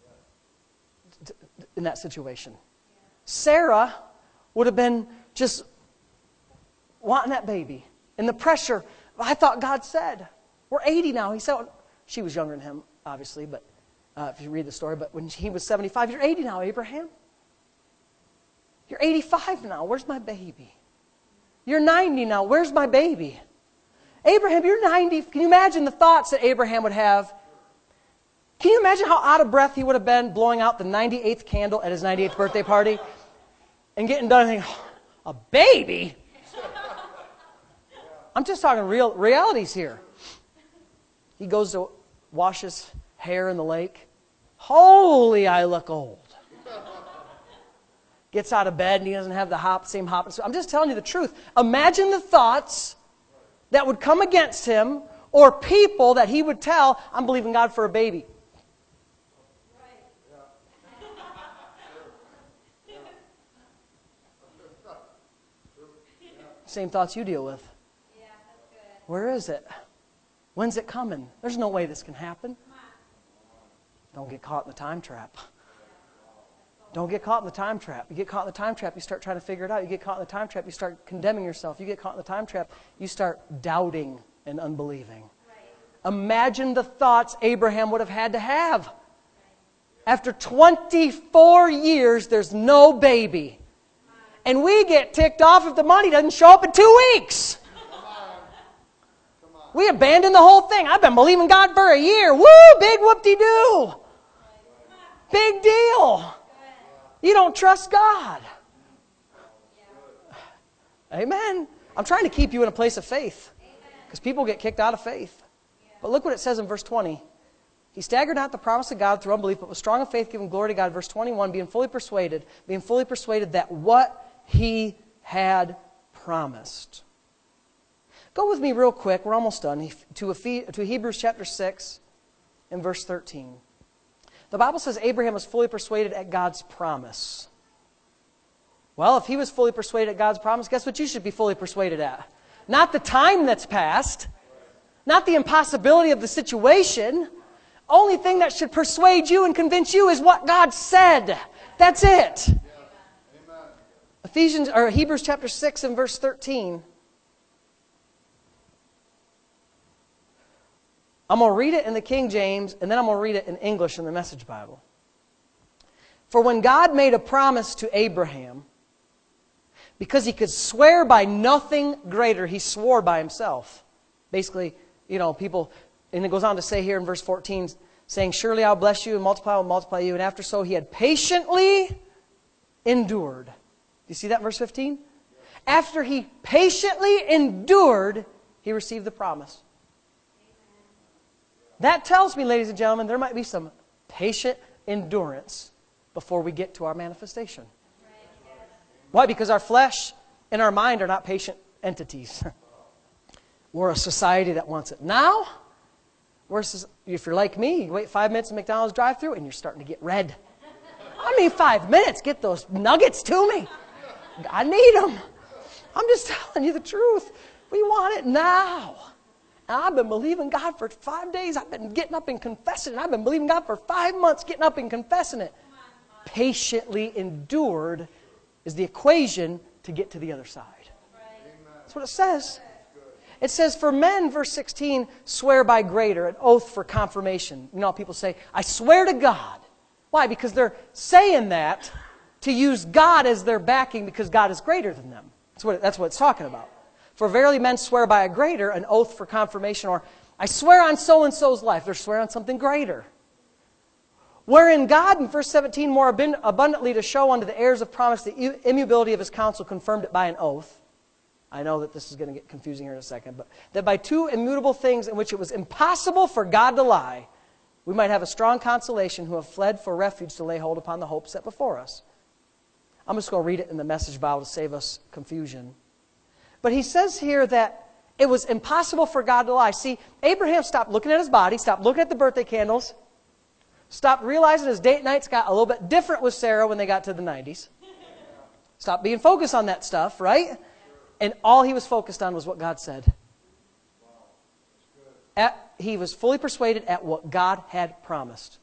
in that situation. Sarah would have been just wanting that baby. And the pressure, I thought God said, we're eighty now. He said, she was younger than him, obviously, but uh, if you read the story, but when he was seventy-five, you're eighty now, Abraham. You're eighty-five now. Where's my baby? You're ninety now. Where's my baby? Abraham, you're ninety. Can you imagine the thoughts that Abraham would have? Can you imagine how out of breath he would have been blowing out the ninety-eighth candle at his ninety-eighth birthday party and getting done and thinking, oh, a baby? I'm just talking real realities here. He goes to wash his hair in the lake. Holy, I look old. Gets out of bed and he doesn't have the hop, same hop. I'm just telling you the truth. Imagine the thoughts that would come against him or people that he would tell, I'm believing God for a baby. Same thoughts you deal with. Where is it? When's it coming? There's no way this can happen. Don't get caught in the time trap. Don't get caught in the time trap. You get caught in the time trap, you start trying to figure it out. You get caught in the time trap, you start condemning yourself. You get caught in the time trap, you start doubting and unbelieving. Right. Imagine the thoughts Abraham would have had to have. After twenty-four years, there's no baby. And we get ticked off if the money doesn't show up in two weeks. Come on. Come on. We abandon the whole thing. I've been believing God for a year. Woo, big whoop-de-doo. Big deal. You don't trust God. Amen. I'm trying to keep you in a place of faith. Because people get kicked out of faith. But look what it says in verse twenty. He staggered not the promise of God through unbelief, but with strong of faith giving glory to God. Verse twenty-one, being fully persuaded, being fully persuaded that what he had promised. Go with me real quick, we're almost done, to, to Hebrews chapter six and verse thirteen. The Bible says Abraham was fully persuaded at God's promise. Well, if he was fully persuaded at God's promise, guess what you should be fully persuaded at? Not the time that's passed, not the impossibility of the situation. Only thing that should persuade you and convince you is what God said. That's it. Yeah. Ephesians or Hebrews chapter six and verse thirteen. I'm going to read it in the King James, and then I'm going to read it in English in the Message Bible. For when God made a promise to Abraham, because he could swear by nothing greater, he swore by himself. Basically, you know, people, and it goes on to say here in verse fourteen, saying, surely I'll bless you and multiply, I will multiply you. And after so, he had patiently endured. Do you see that in verse fifteen? After he patiently endured, he received the promise. That tells me, ladies and gentlemen, there might be some patient endurance before we get to our manifestation. Why? Because our flesh and our mind are not patient entities. We're a society that wants it now. We're, if you're like me, you wait five minutes at McDonald's drive-thru and you're starting to get red. I mean, five minutes, get those nuggets to me. I need them. I'm just telling you the truth. We want it now. And I've been believing God for five days. I've been getting up and confessing it. I've been believing God for five months, getting up and confessing it. Patiently endured is the equation to get to the other side. That's what it says. It says, for men, verse sixteen, swear by greater, an oath for confirmation. You know, people say, I swear to God. Why? Because they're saying that to use God as their backing because God is greater than them. That's what, that's what it's talking about. For verily men swear by a greater, an oath for confirmation, or I swear on so-and-so's life. They're swearing on something greater. Wherein God, in verse seventeen, more abundantly to show unto the heirs of promise the immutability of his counsel, confirmed it by an oath. I know that this is going to get confusing here in a second, but that by two immutable things in which it was impossible for God to lie, we might have a strong consolation who have fled for refuge to lay hold upon the hope set before us. I'm just going to read it in the Message Bible to save us confusion. But he says here that it was impossible for God to lie. See, Abraham stopped looking at his body, stopped looking at the birthday candles, stopped realizing his date nights got a little bit different with Sarah when they got to the nineties. Stopped being focused on that stuff, right? And all he was focused on was what God said. At, he was fully persuaded at what God had promised.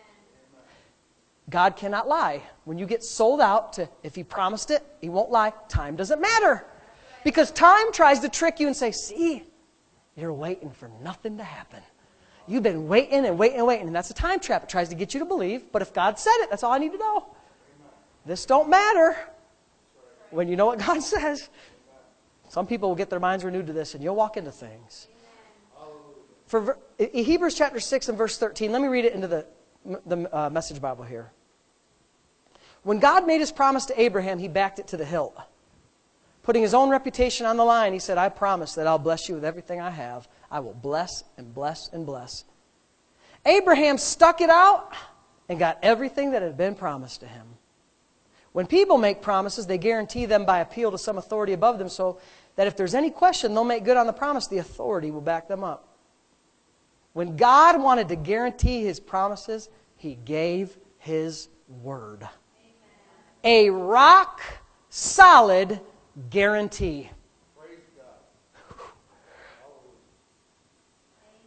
God cannot lie. When you get sold out to, if he promised it, he won't lie. Time doesn't matter. Because time tries to trick you and say, see, you're waiting for nothing to happen. You've been waiting and waiting and waiting. And that's a time trap. It tries to get you to believe. But if God said it, that's all I need to know. This don't matter when you know what God says. Some people will get their minds renewed to this and you'll walk into things. For Hebrews chapter six and verse thirteen, let me read it into the, the uh, Message Bible here. When God made his promise to Abraham, he backed it to the hilt. Putting his own reputation on the line, he said, I promise that I'll bless you with everything I have. I will bless and bless and bless. Abraham stuck it out and got everything that had been promised to him. When people make promises, they guarantee them by appeal to some authority above them so that if there's any question, they'll make good on the promise. The authority will back them up. When God wanted to guarantee his promises, he gave his word. Amen. A rock solid guarantee.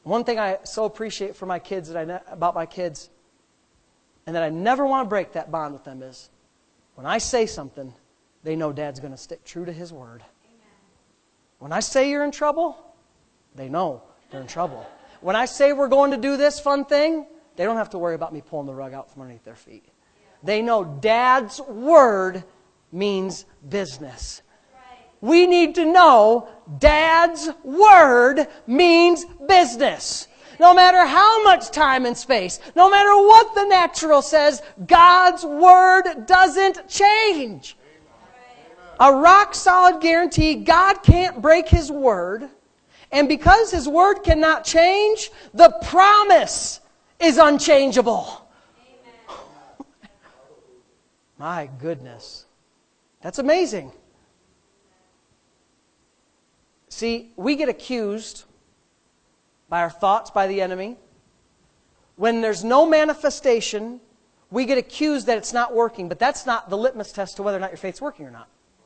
One thing I so appreciate for my kids that I ne- about my kids, and that I never want to break that bond with them, is when I say something, they know Dad's going to stick true to His word. Amen. When I say you're in trouble, they know they're in trouble. When I say we're going to do this fun thing, they don't have to worry about me pulling the rug out from underneath their feet. They know Dad's word means business. We need to know Dad's word means business. No matter how much time and space, no matter what the natural says, God's word doesn't change. A rock-solid guarantee, God can't break His word. And because His word cannot change, the promise is unchangeable. My goodness. That's amazing. See, we get accused by our thoughts, by the enemy. When there's no manifestation, we get accused that it's not working, but that's not the litmus test to whether or not your faith's working or not.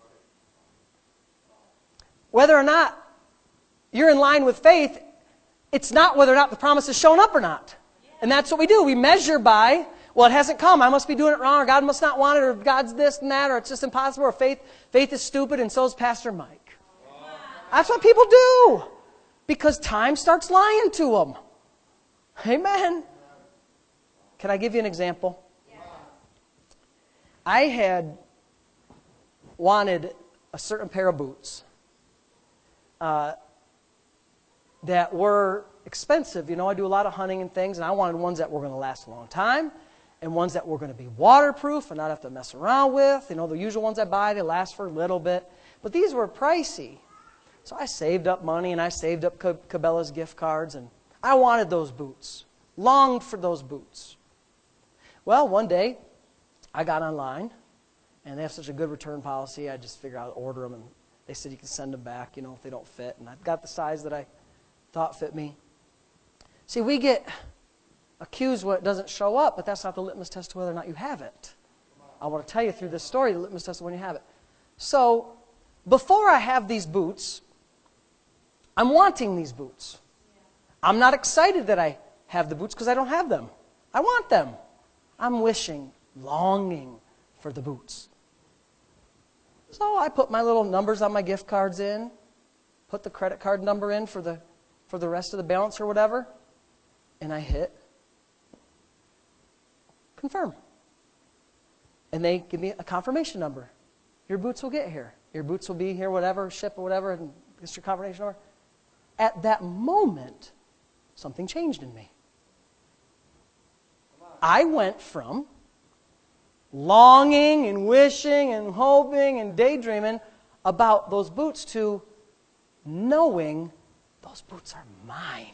Whether or not you're in line with faith, it's not whether or not the promise has shown up or not. And that's what we do. We measure by, well, it hasn't come. I must be doing it wrong, or God must not want it, or God's this and that, or it's just impossible, or faith, faith is stupid, and so is Pastor Mike. That's what people do. Because time starts lying to them. Amen. Can I give you an example? Yeah. I had wanted a certain pair of boots uh, that were expensive. You know, I do a lot of hunting and things, and I wanted ones that were going to last a long time, and ones that were going to be waterproof and not have to mess around with. You know, the usual ones I buy, they last for a little bit. But these were pricey. So I saved up money, and I saved up Cabela's gift cards, and I wanted those boots. Longed for those boots. Well, one day, I got online, and they have such a good return policy, I just figured I'd order them, and they said you can send them back, you know, if they don't fit. And I got the size that I thought fit me. See, we get accused when it doesn't show up, but that's not the litmus test to whether or not you have it. I want to tell you through this story the litmus test of when you have it. So, before I have these boots, I'm wanting these boots. I'm not excited that I have the boots because I don't have them. I want them. I'm wishing, longing for the boots. So I put my little numbers on my gift cards in, put the credit card number in for the for the rest of the balance or whatever, and I hit confirm. And they give me a confirmation number. Your boots will get here. Your boots will be here, whatever, ship or whatever, and it's your confirmation number. At that moment, something changed in me. I went from longing and wishing and hoping and daydreaming about those boots to knowing those boots are mine.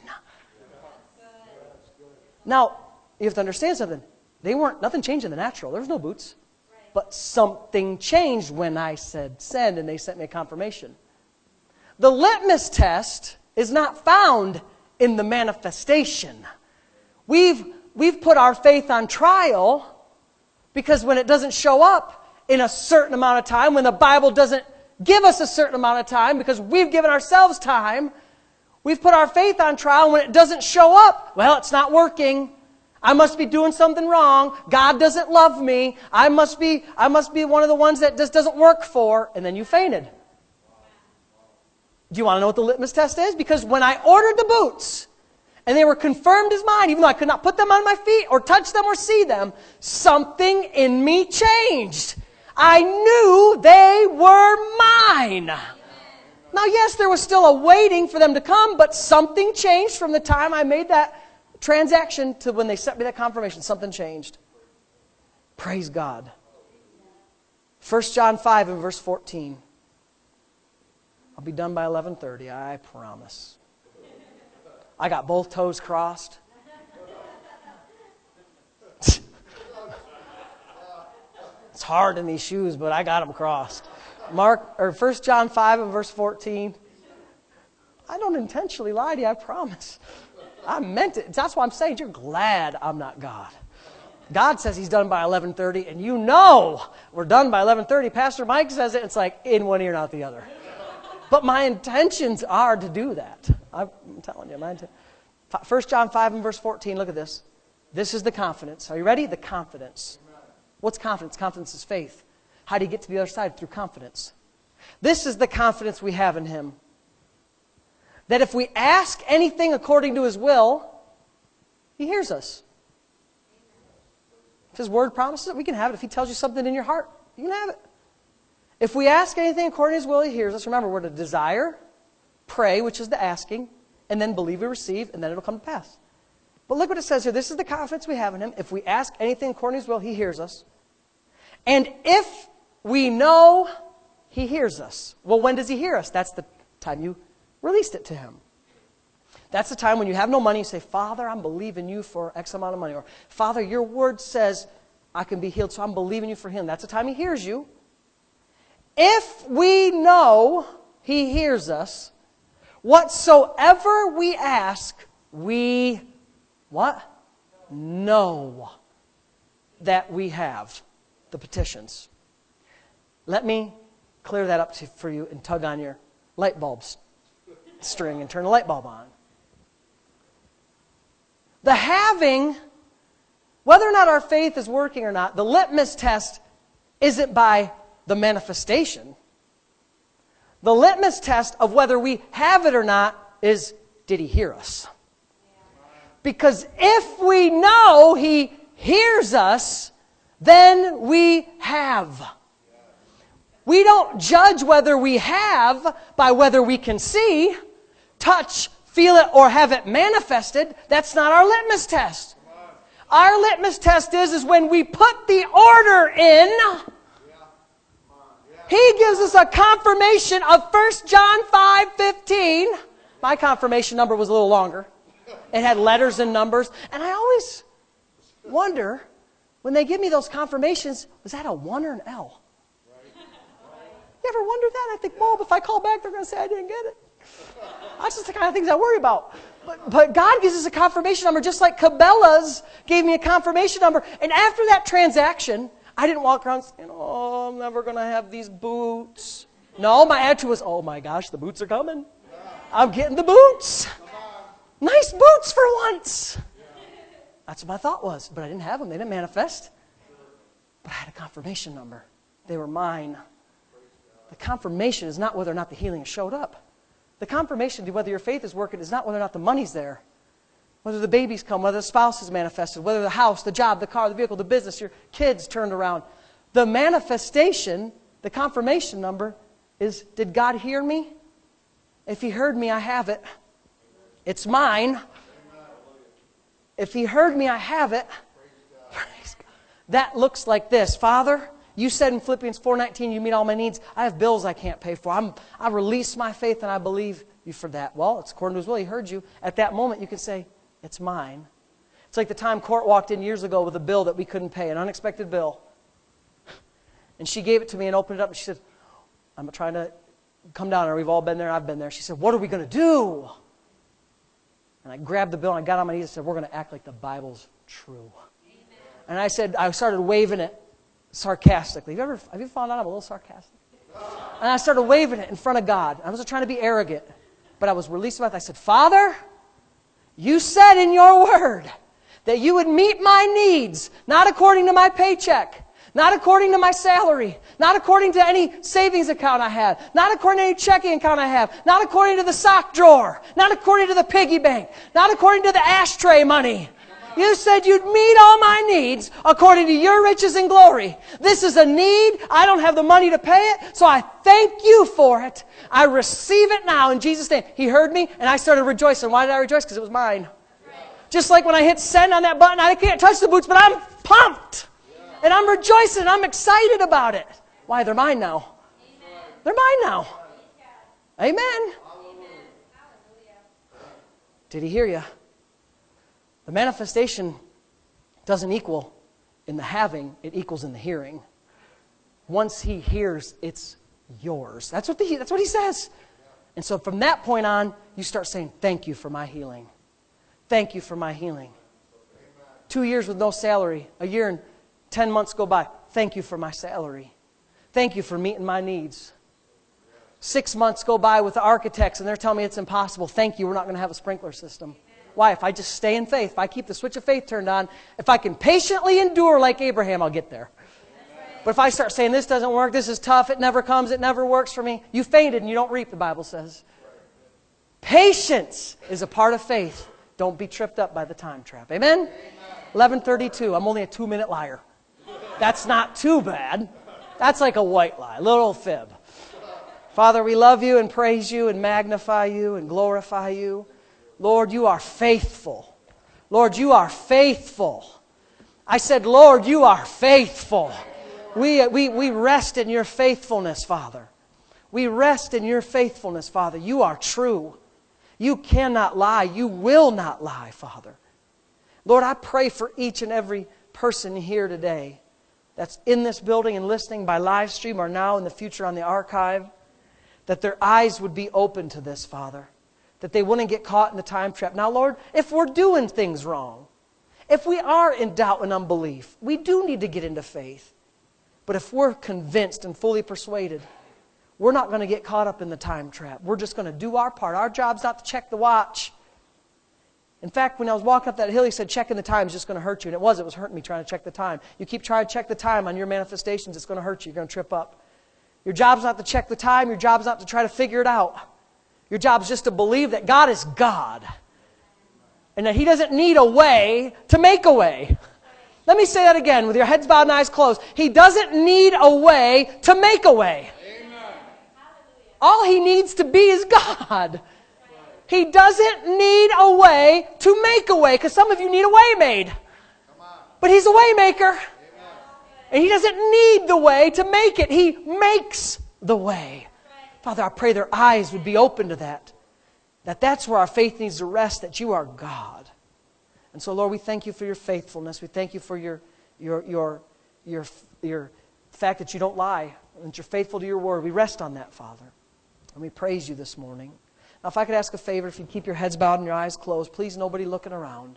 Now, you have to understand something. They weren't, nothing changed in the natural. There was no boots. But something changed when I said send, and they sent me a confirmation. The litmus test is not found in the manifestation. We've, we've put our faith on trial because when it doesn't show up in a certain amount of time, when the Bible doesn't give us a certain amount of time because we've given ourselves time, we've put our faith on trial. When it doesn't show up, well, it's not working. I must be doing something wrong. God doesn't love me. I must be, I must be one of the ones that just doesn't work for. And then you fainted. Do you want to know what the litmus test is? Because when I ordered the boots, and they were confirmed as mine, even though I could not put them on my feet or touch them or see them, something in me changed. I knew they were mine. Now, yes, there was still a waiting for them to come, but something changed from the time I made that transaction to when they sent me that confirmation. Something changed. Praise God. First John five and verse fourteen. I'll be done by eleven thirty, I promise. I got both toes crossed. It's hard in these shoes, but I got them crossed. Mark or First John five and verse fourteen. I don't intentionally lie to you, I promise. I meant it. That's why I'm saying you're glad I'm not God. God says He's done by eleven thirty, and you know we're done by eleven thirty. Pastor Mike says it, it's like in one ear, not the other. But my intentions are to do that. I'm telling you, my inten- First John five and verse fourteen, look at this. This is the confidence. Are you ready? The confidence. What's confidence? Confidence is faith. How do you get to the other side? Through confidence. This is the confidence we have in Him. That if we ask anything according to His will, He hears us. If His Word promises it, we can have it. If He tells you something in your heart, you can have it. If we ask anything according to His will, He hears us. Remember, we're to desire, pray, which is the asking, and then believe we receive, and then it'll come to pass. But look what it says here. This is the confidence we have in Him. If we ask anything according to His will, He hears us. And if we know He hears us. Well, when does He hear us? That's the time you released it to Him. That's the time when you have no money, you say, Father, I'm believing you for X amount of money. Or, Father, your word says I can be healed, so I'm believing you for healing. That's the time He hears you. If we know He hears us, whatsoever we ask, we, what? Know that we have the petitions. Let me clear that up to, for you and tug on your light bulb string and turn the light bulb on. The having, whether or not our faith is working or not, the litmus test isn't by the manifestation. The litmus test of whether we have it or not is, did He hear us? Because if we know He hears us, then we have. We don't judge whether we have by whether we can see, touch, feel it, or have it manifested. That's not our litmus test. Our litmus test is, is when we put the order in, He gives us a confirmation of First John five fifteen. My confirmation number was a little longer. It had letters and numbers. And I always wonder, when they give me those confirmations, was that a one or an L? You ever wondered that? I think, well, if I call back, they're going to say I didn't get it. That's just the kind of things I worry about. But, but God gives us a confirmation number, just like Cabela's gave me a confirmation number. And after that transaction, I didn't walk around saying, oh, I'm never going to have these boots. No, my attitude was, oh my gosh, the boots are coming. I'm getting the boots. Nice boots for once. That's what my thought was. But I didn't have them. They didn't manifest. But I had a confirmation number. They were mine. The confirmation is not whether or not the healing showed up. The confirmation to whether your faith is working is not whether or not the money's there. Whether the babies come, whether the spouse is manifested, whether the house, the job, the car, the vehicle, the business, your kids turned around. The manifestation, the confirmation number is, did God hear me? If He heard me, I have it. It's mine. If He heard me, I have it. Praise God. That looks like this. Father, You said in Philippians four nineteen, You meet all my needs. I have bills I can't pay for. I'm, I release my faith and I believe You for that. Well, it's according to His will. He heard you. At that moment, you can say, it's mine. It's like the time Court walked in years ago with a bill that we couldn't pay, an unexpected bill. And she gave it to me and opened it up and she said, I'm trying to come down there. We've all been there. I've been there. She said, what are we going to do? And I grabbed the bill and I got on my knees and said, we're going to act like the Bible's true. Amen. And I said, I started waving it sarcastically. Have you ever, have you found out I'm a little sarcastic? And I started waving it in front of God. I wasn't trying to be arrogant, but I was releasing my. I said, Father, You said in Your word that You would meet my needs, not according to my paycheck, not according to my salary, not according to any savings account I have, not according to any checking account I have, not according to the sock drawer, not according to the piggy bank, not according to the ashtray money. You said You'd meet all my needs according to Your riches and glory. This is a need. I don't have the money to pay it, so I thank You for it. I receive it now in Jesus' name. He heard me, and I started rejoicing. Why did I rejoice? Because it was mine. Just like when I hit send on that button, I can't touch the boots, but I'm pumped. And I'm rejoicing. I'm excited about it. Why? They're mine now. They're mine now. Amen. Did He hear you? The manifestation doesn't equal in the having, it equals in the hearing. Once He hears, it's yours. That's what, the, that's what He says. And so from that point on, you start saying, thank You for my healing. Thank You for my healing. Two years with no salary, a year and ten months go by. Thank You for my salary. Thank You for meeting my needs. Six months go by with the architects and they're telling me it's impossible. Thank You, we're not going to have a sprinkler system. Why? If I just stay in faith, if I keep the switch of faith turned on, if I can patiently endure like Abraham, I'll get there. But if I start saying, this doesn't work, this is tough, it never comes, it never works for me, you fainted and you don't reap, the Bible says. Patience is a part of faith. Don't be tripped up by the time trap. Amen? eleven thirty-two. I'm only a two-minute liar. That's not too bad. That's like a white lie, a little fib. Father, we love you and praise you and magnify you and glorify you. Lord, you are faithful. Lord, you are faithful. I said, Lord, you are faithful. We, we, we rest in your faithfulness, Father. We rest in your faithfulness, Father. You are true. You cannot lie. You will not lie, Father. Lord, I pray for each and every person here today that's in this building and listening by live stream or now in the future on the archive, that their eyes would be open to this, Father, that they wouldn't get caught in the time trap. Now, Lord, if we're doing things wrong, if we are in doubt and unbelief, we do need to get into faith. But if we're convinced and fully persuaded, we're not going to get caught up in the time trap. We're just going to do our part. Our job's not to check the watch. In fact, when I was walking up that hill, he said, checking the time is just going to hurt you. And it was. It was hurting me trying to check the time. You keep trying to check the time on your manifestations, it's going to hurt you. You're going to trip up. Your job's not to check the time. Your job's not to try to figure it out. Your job's just to believe that God is God. And that He doesn't need a way to make a way. Let me say that again with your heads bowed and eyes closed. He doesn't need a way to make a way. Amen. All He needs to be is God. He doesn't need a way to make a way, because some of you need a way made. But He's a way maker. And He doesn't need the way to make it. He makes the way. Father, I pray their eyes would be open to that. That that's where our faith needs to rest, that you are God. And so, Lord, we thank you for your faithfulness. We thank you for your, your, your, your, your fact that you don't lie, and that you're faithful to your word. We rest on that, Father. And we praise you this morning. Now, if I could ask a favor, if you'd keep your heads bowed and your eyes closed, please, nobody looking around.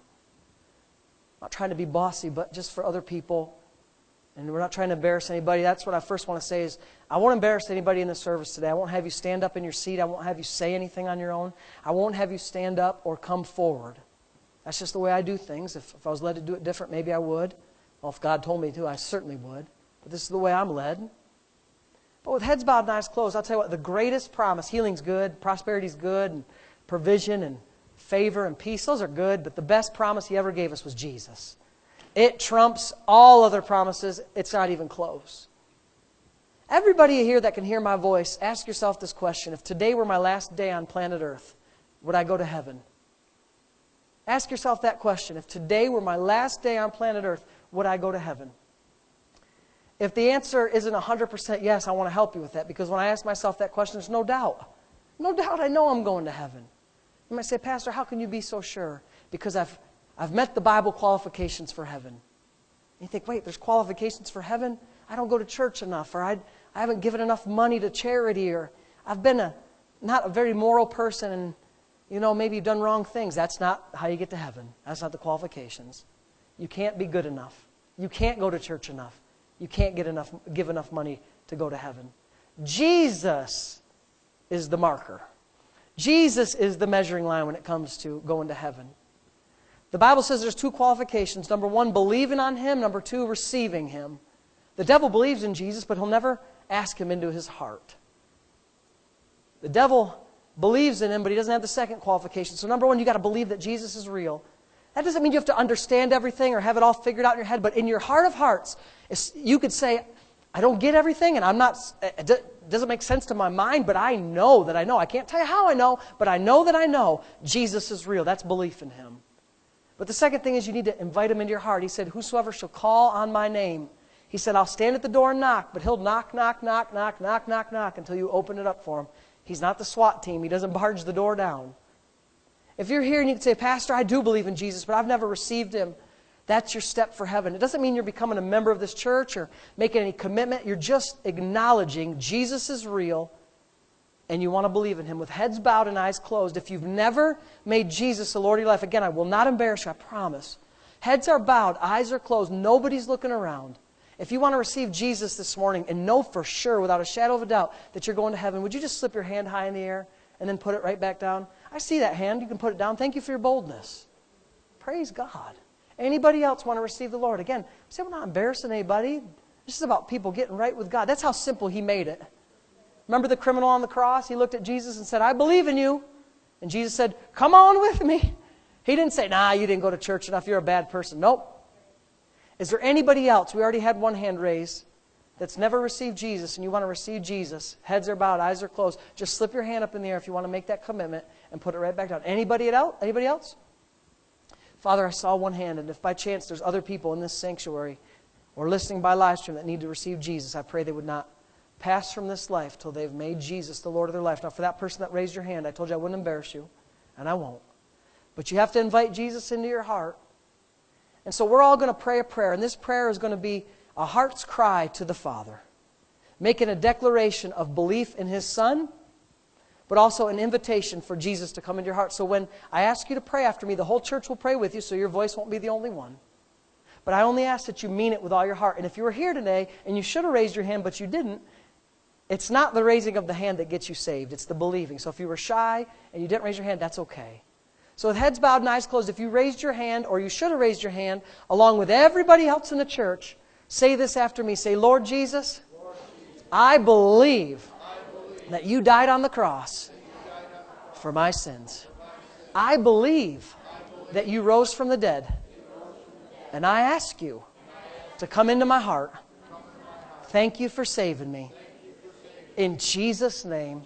I'm not trying to be bossy, but just for other people. And we're not trying to embarrass anybody. That's what I first want to say is, I won't embarrass anybody in the service today. I won't have you stand up in your seat. I won't have you say anything on your own. I won't have you stand up or come forward. That's just the way I do things. If, if I was led to do it different, maybe I would. Well, if God told me to, I certainly would. But this is the way I'm led. But with heads bowed and eyes closed, I'll tell you what, the greatest promise, healing's good, prosperity's good, and provision and favor and peace, those are good, but the best promise He ever gave us was Jesus. It trumps all other promises. It's not even close. Everybody here that can hear my voice, ask yourself this question. If today were my last day on planet Earth, would I go to heaven? Ask yourself that question. If today were my last day on planet Earth, would I go to heaven? If the answer isn't one hundred percent yes, I want to help you with that, because when I ask myself that question, there's no doubt. No doubt I know I'm going to heaven. You might say, Pastor, how can you be so sure? Because I've, I've met the Bible qualifications for heaven. And you think, wait, there's qualifications for heaven? I don't go to church enough, or I, I haven't given enough money to charity, or I've been a, not a very moral person, and you know, maybe you've done wrong things. That's not how you get to heaven. That's not the qualifications. You can't be good enough. You can't go to church enough. You can't get enough, give enough money to go to heaven. Jesus is the marker. Jesus is the measuring line when it comes to going to heaven. The Bible says there's two qualifications. Number one, believing on Him. Number two, receiving Him. The devil believes in Jesus, but he'll never ask Him into his heart. The devil believes in Him, but he doesn't have the second qualification. So number one, you've got to believe that Jesus is real. That doesn't mean you have to understand everything or have it all figured out in your head, but in your heart of hearts, you could say, I don't get everything, and I'm not, it doesn't make sense to my mind, but I know that I know. I can't tell you how I know, but I know that I know Jesus is real. That's belief in Him. But the second thing is you need to invite Him into your heart. He said, whosoever shall call on my name. He said, I'll stand at the door and knock, but He'll knock, knock, knock, knock, knock, knock, knock until you open it up for Him. He's not the SWAT team. He doesn't barge the door down. If you're here and you can say, Pastor, I do believe in Jesus, but I've never received Him, that's your step for heaven. It doesn't mean you're becoming a member of this church or making any commitment. You're just acknowledging Jesus is real and you want to believe in Him with heads bowed and eyes closed. If you've never made Jesus the Lord of your life, again, I will not embarrass you, I promise. Heads are bowed, eyes are closed, nobody's looking around. If you want to receive Jesus this morning and know for sure, without a shadow of a doubt, that you're going to heaven, would you just slip your hand high in the air and then put it right back down? I see that hand. You can put it down. Thank you for your boldness. Praise God. Anybody else want to receive the Lord? Again, I say we're not embarrassing anybody. This is about people getting right with God. That's how simple He made it. Remember the criminal on the cross? He looked at Jesus and said, I believe in you. And Jesus said, come on with me. He didn't say, nah, you didn't go to church enough. You're a bad person. Nope. Is there anybody else? We already had one hand raised that's never received Jesus and you want to receive Jesus. Heads are bowed, eyes are closed. Just slip your hand up in the air if you want to make that commitment and put it right back down. Anybody else? Anybody else? Father, I saw one hand, and if by chance there's other people in this sanctuary or listening by live stream that need to receive Jesus, I pray they would not pass from this life till they've made Jesus the Lord of their life. Now, for that person that raised your hand, I told you I wouldn't embarrass you, and I won't. But you have to invite Jesus into your heart. And so we're all going to pray a prayer, and this prayer is going to be a heart's cry to the Father, making a declaration of belief in His Son, but also an invitation for Jesus to come into your heart. So when I ask you to pray after me, the whole church will pray with you, so your voice won't be the only one. But I only ask that you mean it with all your heart. And if you were here today and you should have raised your hand, but you didn't, it's not the raising of the hand that gets you saved. It's the believing. So if you were shy and you didn't raise your hand, that's okay. So with heads bowed and eyes closed, if you raised your hand, or you should have raised your hand, along with everybody else in the church, say this after me. Say, Lord Jesus, Lord Jesus, I believe, I believe that you died on the cross for my sins. I believe that you rose from the dead. And I ask you to come into my heart. Thank you for saving me. In Jesus' name,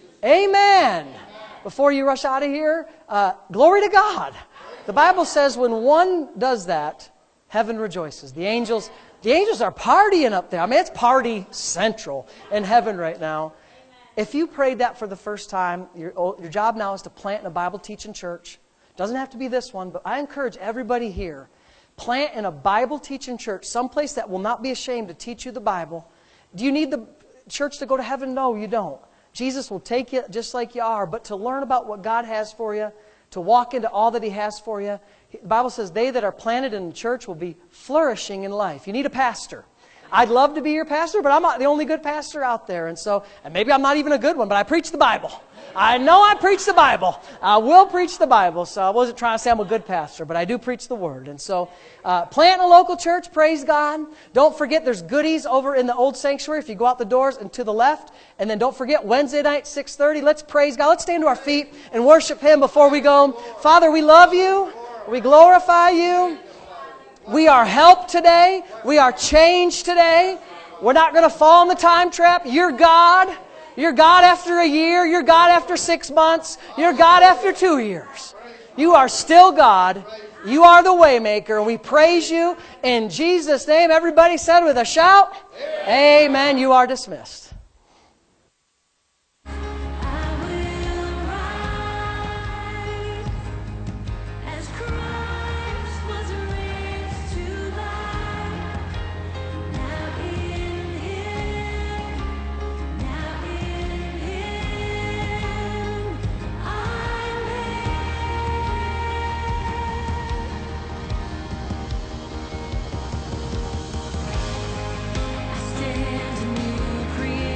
amen. Before you rush out of here, uh, glory to God. The Bible says when one does that, heaven rejoices. The angels, the angels are partying up there. I mean, it's party central in heaven right now. If you prayed that for the first time, your, your job now is to plant in a Bible teaching church. Doesn't have to be this one, but I encourage everybody here, plant in a Bible teaching church, someplace that will not be ashamed to teach you the Bible. Do you need the church to go to heaven? No, you don't. Jesus will take you just like you are, but to learn about what God has for you, to walk into all that He has for you. The Bible says they that are planted in the church will be flourishing in life. You need a pastor. I'd love to be your pastor, but I'm not the only good pastor out there. And so, and maybe I'm not even a good one, but I preach the Bible. I know I preach the Bible. I will preach the Bible. So I wasn't trying to say I'm a good pastor, but I do preach the Word. And so, uh, plant a local church, praise God. Don't forget there's goodies over in the old sanctuary if you go out the doors and to the left. And then don't forget Wednesday night, six thirty. Let's praise God. Let's stand to our feet and worship Him before we go. Father, we love You. We glorify You. We are helped today. We are changed today. We're not going to fall in the time trap. You're God. You're God after a year. You're God after six months. You're God after two years. You are still God. You are the Waymaker. And we praise You in Jesus' name. Everybody said with a shout, Amen. Amen. You are dismissed. Stand in new creation.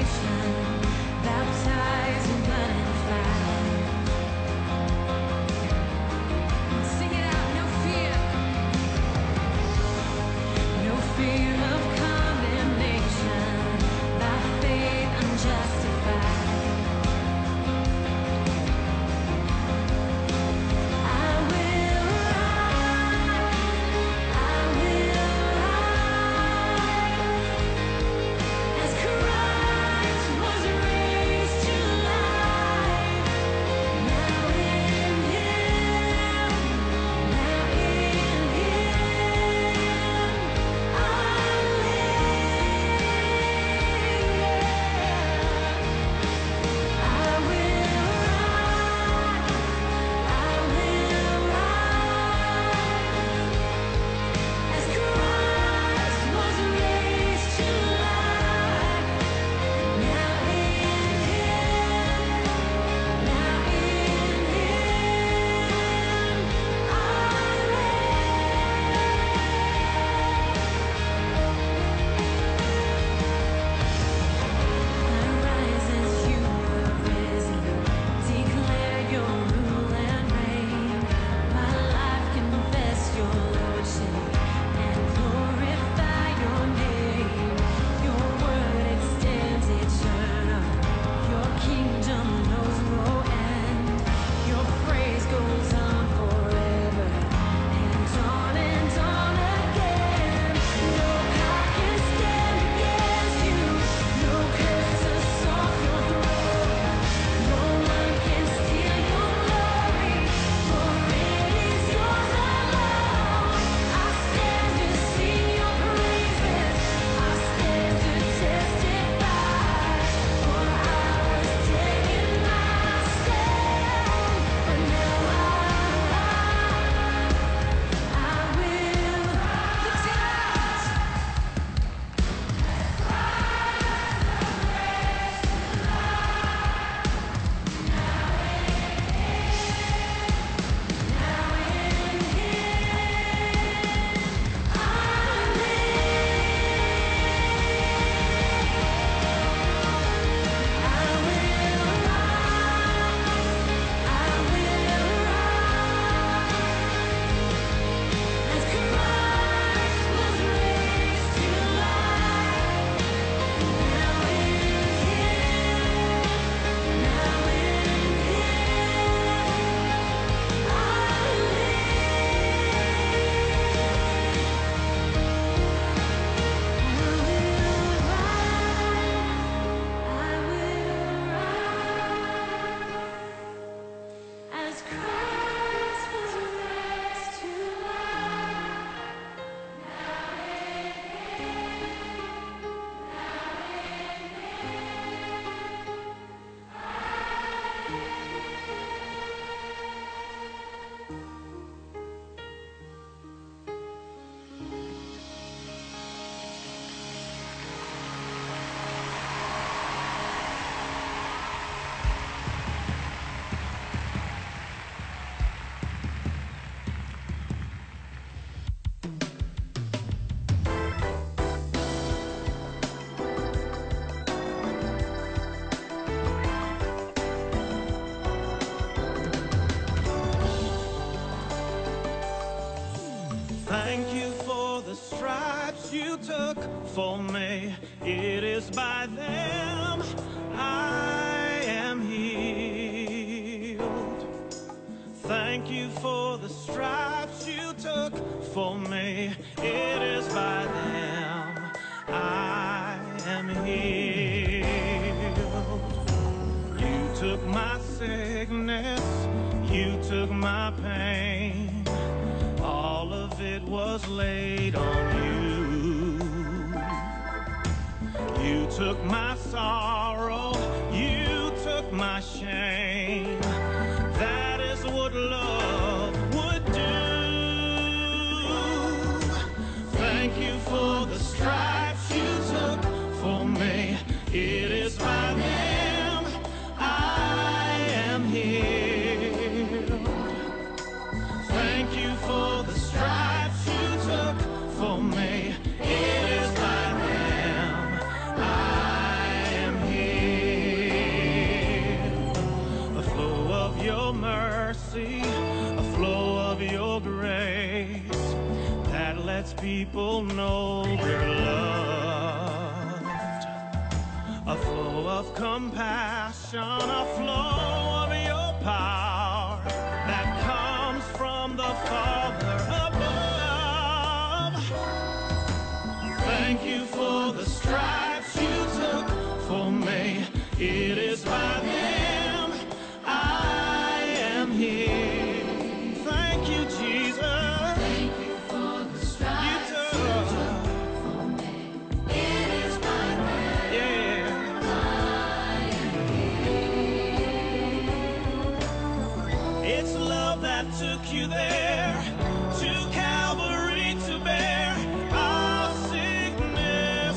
took for me, it is by them I am healed. Thank you for the stripes you took for me, it is by them I am healed. You took my sickness, you took my pain, all of it was laid on you. You took my sorrow, you took my shame, that is what love would do. Thank you for the stripes you took for me, it is by them I am healed. Thank you for the stripes you took for me, it is by them I am healed. A flow of your mercy, a flow of your grace, that lets people know they're loved. A flow of compassion, a flow of your power, that comes from the Father above. Thank you for the stripes you took for me, it is by them I am healed. Thank you, Jesus. Thank you for the stripes you took for me, it is by them Yeah. I am healed. It's love that took you there, to Calvary to bear our sickness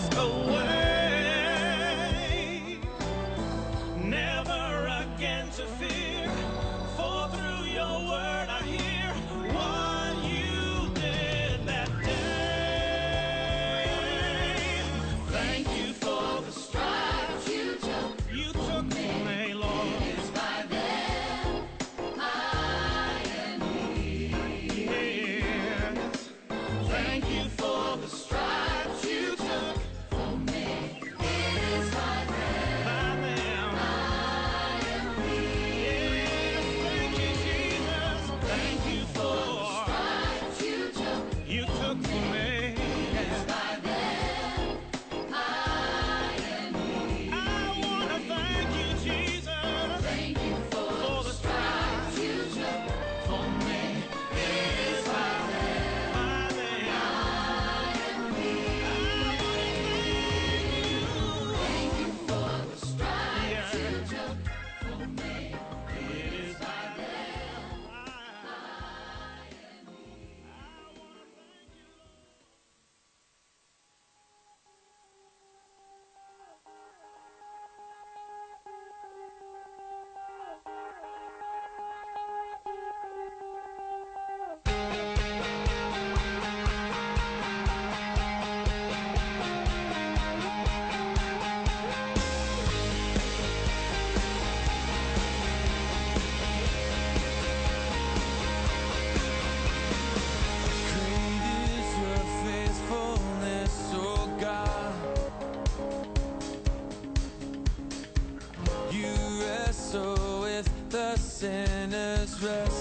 away. Never again to fear, for through your word I hear what you did that day. Thank you for the stripes You took you took for me, Lord. is by them I am healed. Yes. Thank you for the stripes you took For me, it is by them by them. I am healed. Yes, thank you, Jesus. Thank you for Stripes you took you took for me. is by them I am healed. I wanna thank you, Jesus, Thank you for for the stripes you took for me. it is by them By them, I am healed. Thank you for the stripes you took for me. it is by them. Great is your faithfulness, oh God. You wrestle with the sinner's rest.